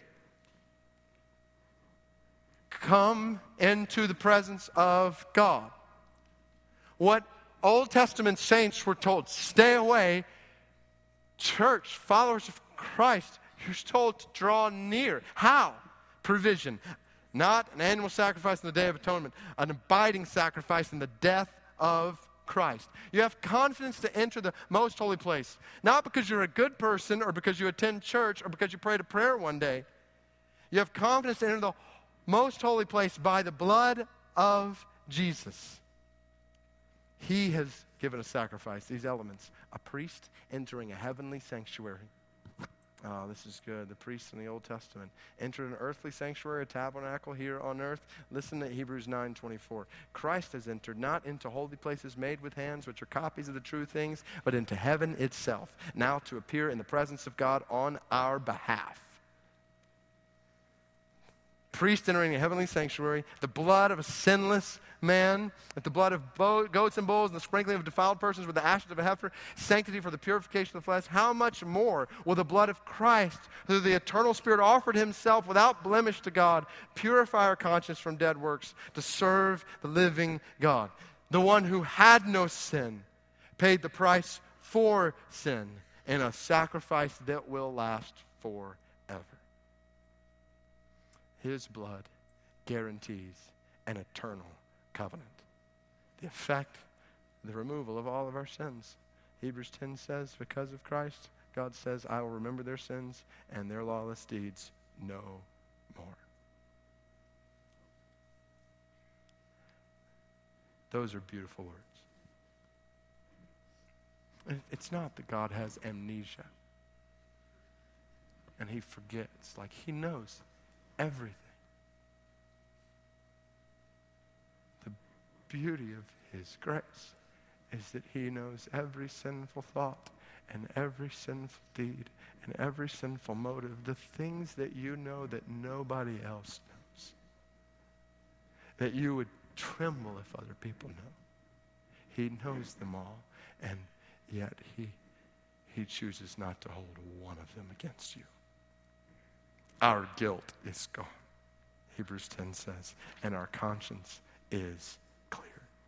Come into the presence of God. What Old Testament saints were told, stay away. Church, followers of Christ, you're told to draw near. How? Provision. Not an annual sacrifice in the Day of Atonement, an abiding sacrifice in the death of Christ. You have confidence to enter the most holy place, not because you're a good person or because you attend church or because you prayed a prayer one day. You have confidence to enter the most holy place by the blood of Jesus. He has given a sacrifice, these elements, a priest entering a heavenly sanctuary. Oh, this is good. The priests in the Old Testament entered an earthly sanctuary, a tabernacle here on earth. Listen to Hebrews 9:24. Christ has entered not into holy places made with hands, which are copies of the true things, but into heaven itself, now to appear in the presence of God on our behalf. Priest entering a heavenly sanctuary, the blood of a sinless man, with the blood of goats and bulls and the sprinkling of defiled persons with the ashes of a heifer, sanctity for the purification of the flesh, how much more will the blood of Christ, through the eternal Spirit offered himself without blemish to God, purify our conscience from dead works to serve the living God? The one who had no sin paid the price for sin in a sacrifice that will last forever. His blood guarantees an eternal covenant. The effect, the removal of all of our sins. Hebrews 10 says, because of Christ, God says, I will remember their sins and their lawless deeds no more. Those are beautiful words. It's not that God has amnesia and he forgets. Like, he knows everything. The beauty of his grace is that he knows every sinful thought and every sinful deed and every sinful motive, the things that you know that nobody else knows, that you would tremble if other people know. He knows them all, and yet he chooses not to hold one of them against you. Our guilt is gone, Hebrews 10 says, and our conscience is clear.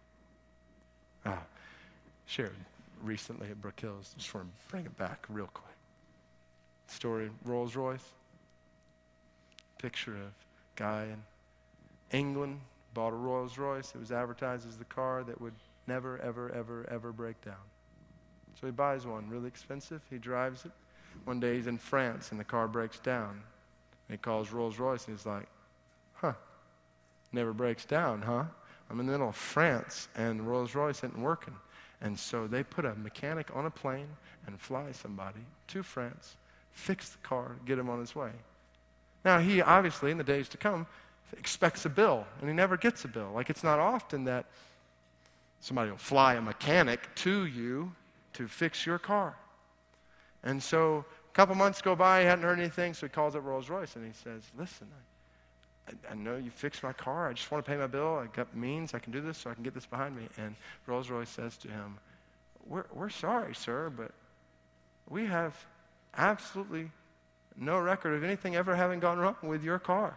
Shared recently at Brook Hills. Just want to bring it back real quick. Story, Rolls Royce. Picture of guy in England bought a Rolls Royce. It was advertised as the car that would never, ever, ever, ever break down. So he buys one, really expensive. He drives it. One day he's in France and the car breaks down. And he calls Rolls Royce and he's like, never breaks down, huh? I'm in the middle of France and Rolls Royce isn't working. And so they put a mechanic on a plane and fly somebody to France, fix the car, get him on his way. Now he obviously in the days to come expects a bill, and he never gets a bill. Like, it's not often that somebody will fly a mechanic to you to fix your car. And so a couple months go by, he hadn't heard anything, so he calls up Rolls Royce and he says, listen, I know you fixed my car. I just want to pay my bill. I got means. I can do this so I can get this behind me. And Rolls Royce says to him, we're sorry, sir, but we have absolutely no record of anything ever having gone wrong with your car.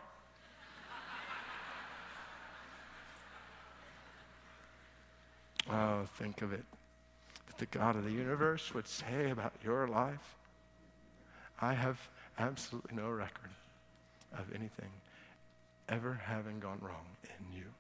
Oh, think of it. That the God of the universe would say about your life, I have absolutely no record of anything ever having gone wrong in you.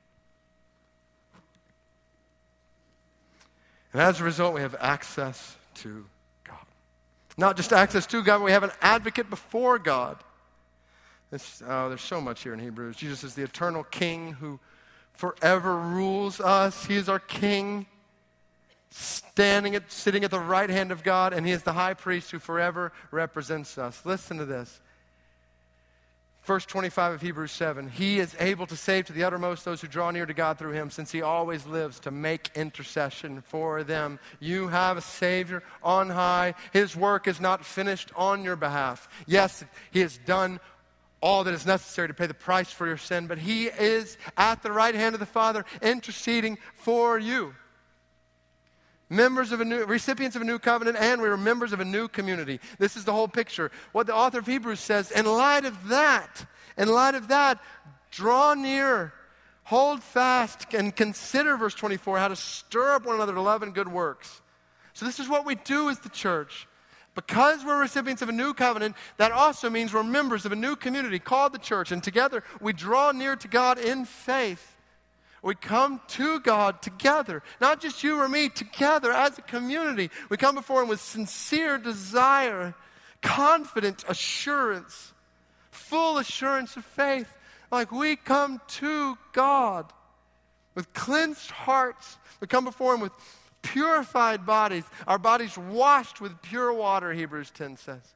And as a result, we have access to God. Not just access to God, but we have an advocate before God. There's so much here in Hebrews. Jesus is the eternal King who forever rules us. He is our King, sitting at the right hand of God, and he is the high priest who forever represents us. Listen to this. Verse 25 of Hebrews 7, he is able to save to the uttermost those who draw near to God through him, since he always lives to make intercession for them. You have a Savior on high. His work is not finished on your behalf. Yes, he has done all that is necessary to pay the price for your sin, but he is at the right hand of the Father interceding for you. Recipients of a new covenant, and we are members of a new community. This is the whole picture. What the author of Hebrews says, in light of that, draw near, hold fast, and consider, verse 24, how to stir up one another to love and good works. So this is what we do as the church. Because we're recipients of a new covenant, that also means we're members of a new community called the church. And together, we draw near to God in faith. We come to God together, not just you or me, together as a community. We come before him with sincere desire, confident assurance, full assurance of faith. Like, we come to God with cleansed hearts. We come before him with purified bodies, our bodies washed with pure water, Hebrews 10 says.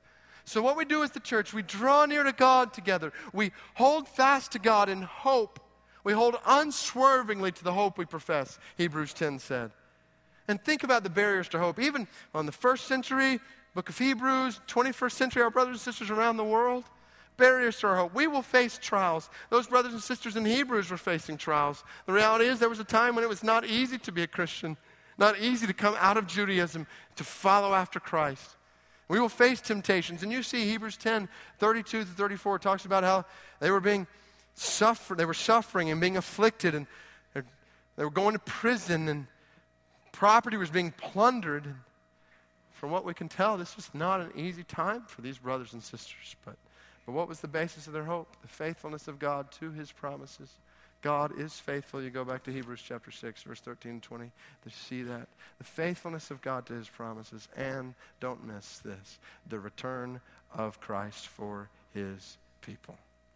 So what we do as the church, we draw near to God together. We hold fast to God in hope. We hold unswervingly to the hope we profess, Hebrews 10 said. And think about the barriers to hope. Even on the first century, book of Hebrews, 21st century, our brothers and sisters around the world, barriers to our hope. We will face trials. Those brothers and sisters in Hebrews were facing trials. The reality is there was a time when it was not easy to be a Christian, not easy to come out of Judaism, to follow after Christ. We will face temptations. And you see Hebrews 10, 32 to 34 talks about how they were suffering and being afflicted, and they were going to prison, and property was being plundered. And from what we can tell, this was not an easy time for these brothers and sisters. But what was the basis of their hope? The faithfulness of God to his promises. God is faithful. You go back to Hebrews chapter 6, verse 13 and 20 to see that. The faithfulness of God to his promises. And don't miss this, the return of Christ for his people.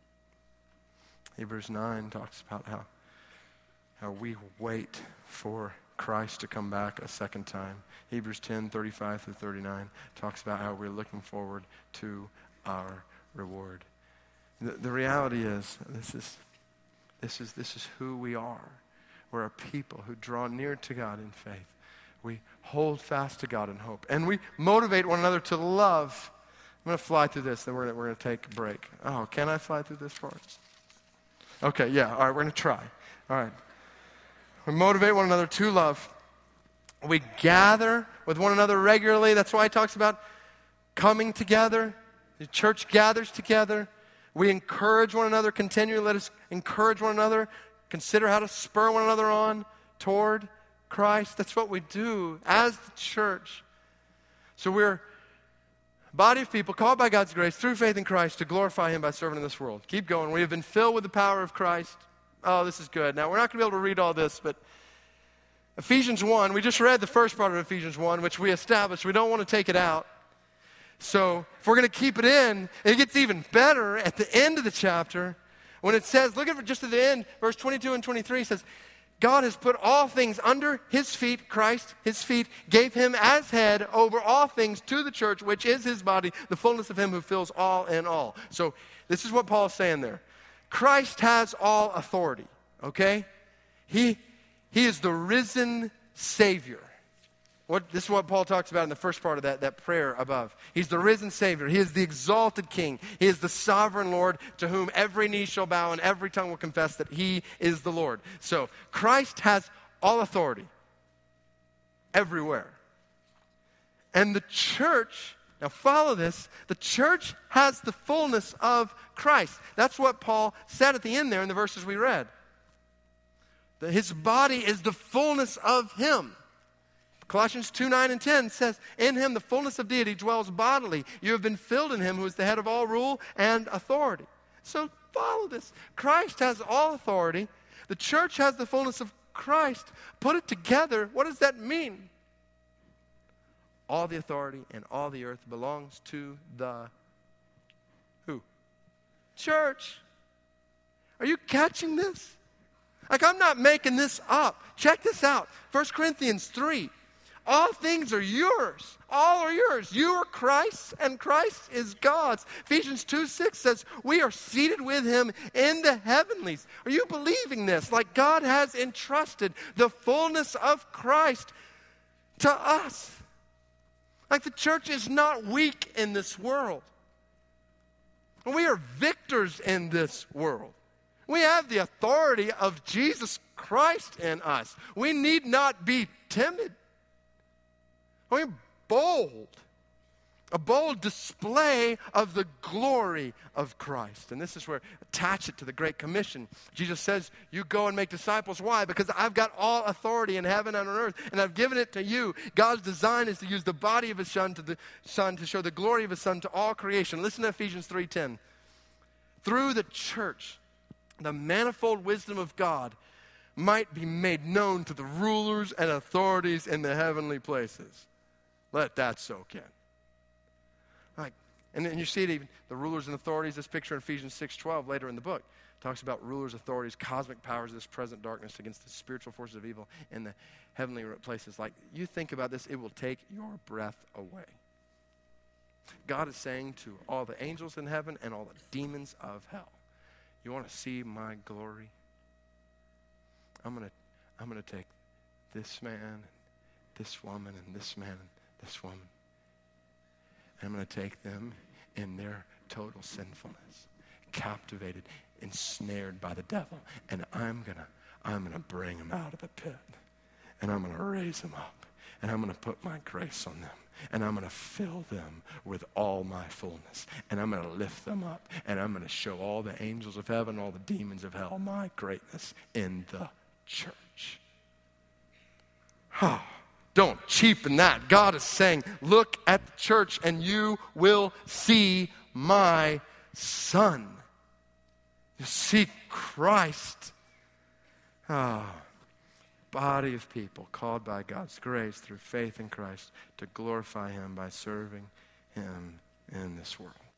Hebrews 9 talks about how we wait for Christ to come back a second time. Hebrews 10, 35 through 39 talks about how we're looking forward to our reward. The reality is, this is who we are. We're a people who draw near to God in faith. We hold fast to God in hope. And we motivate one another to love. I'm going to fly through this, then we're going to take a break. Oh, can I fly through this part? Okay, yeah, all right, we're going to try. All right. We motivate one another to love. We gather with one another regularly. That's why he talks about coming together. The church gathers together. We encourage one another continually. Let us encourage one another. Consider how to spur one another on toward Christ. That's what we do as the church. So we're a body of people called by God's grace through faith in Christ to glorify him by serving in this world. Keep going. We have been filled with the power of Christ. Oh, this is good. Now, we're not going to be able to read all this, but Ephesians 1, we just read the first part of Ephesians 1, which we established. We don't want to take it out. So if we're going to keep it in, it gets even better at the end of the chapter when it says, look at just at the end, verse 22 and 23 says, God has put all things under his feet, Christ, his feet, gave him as head over all things to the church, which is his body, the fullness of him who fills all in all. So this is what Paul's saying there. Christ has all authority, okay? He is the risen Savior. This is what Paul talks about in the first part of that prayer above. He's the risen Savior. He is the exalted King. He is the sovereign Lord to whom every knee shall bow and every tongue will confess that he is the Lord. So Christ has all authority everywhere. And the church, now follow this, the church has the fullness of Christ. That's what Paul said at the end there in the verses we read. That his body is the fullness of him. Colossians 2, 9 and 10 says, in him the fullness of deity dwells bodily. You have been filled in him who is the head of all rule and authority. So follow this. Christ has all authority. The church has the fullness of Christ. Put it together. What does that mean? All the authority and all the earth belongs to the who? Church. Are you catching this? Like, I'm not making this up. Check this out. 1 Corinthians 3. All things are yours. All are yours. You are Christ's, and Christ is God's. Ephesians 2:6 says, we are seated with him in the heavenlies. Are you believing this? Like, God has entrusted the fullness of Christ to us. Like, the church is not weak in this world. We are victors in this world. We have the authority of Jesus Christ in us. We need not be timid. We're bold. A bold display of the glory of Christ. And this is where, attach it to the Great Commission. Jesus says, you go and make disciples. Why? Because I've got all authority in heaven and on earth, and I've given it to you. God's design is to use the body of his Son to show the glory of his Son to all creation. Listen to Ephesians 3:10. Through the church, the manifold wisdom of God might be made known to the rulers and authorities in the heavenly places. Let that soak in. Like, and then you see it even, the rulers and authorities, this picture in Ephesians 6:12 later in the book, talks about rulers, authorities, cosmic powers of this present darkness against the spiritual forces of evil in the heavenly places. Like, you think about this, it will take your breath away. God is saying to all the angels in heaven and all the demons of hell, you want to see my glory? I'm going to take this man, and this woman, and this man, and this woman. And I'm going to take them in their total sinfulness, captivated, ensnared by the devil, and I'm going to bring them out of the pit, and I'm going to raise them up, and I'm going to put my grace on them, and I'm going to fill them with all my fullness, and I'm going to lift them up, and I'm going to show all the angels of heaven, all the demons of hell, my greatness in the church. Don't cheapen that. God is saying, look at the church and you will see my Son. You see Christ. Body of people called by God's grace through faith in Christ to glorify him by serving him in this world.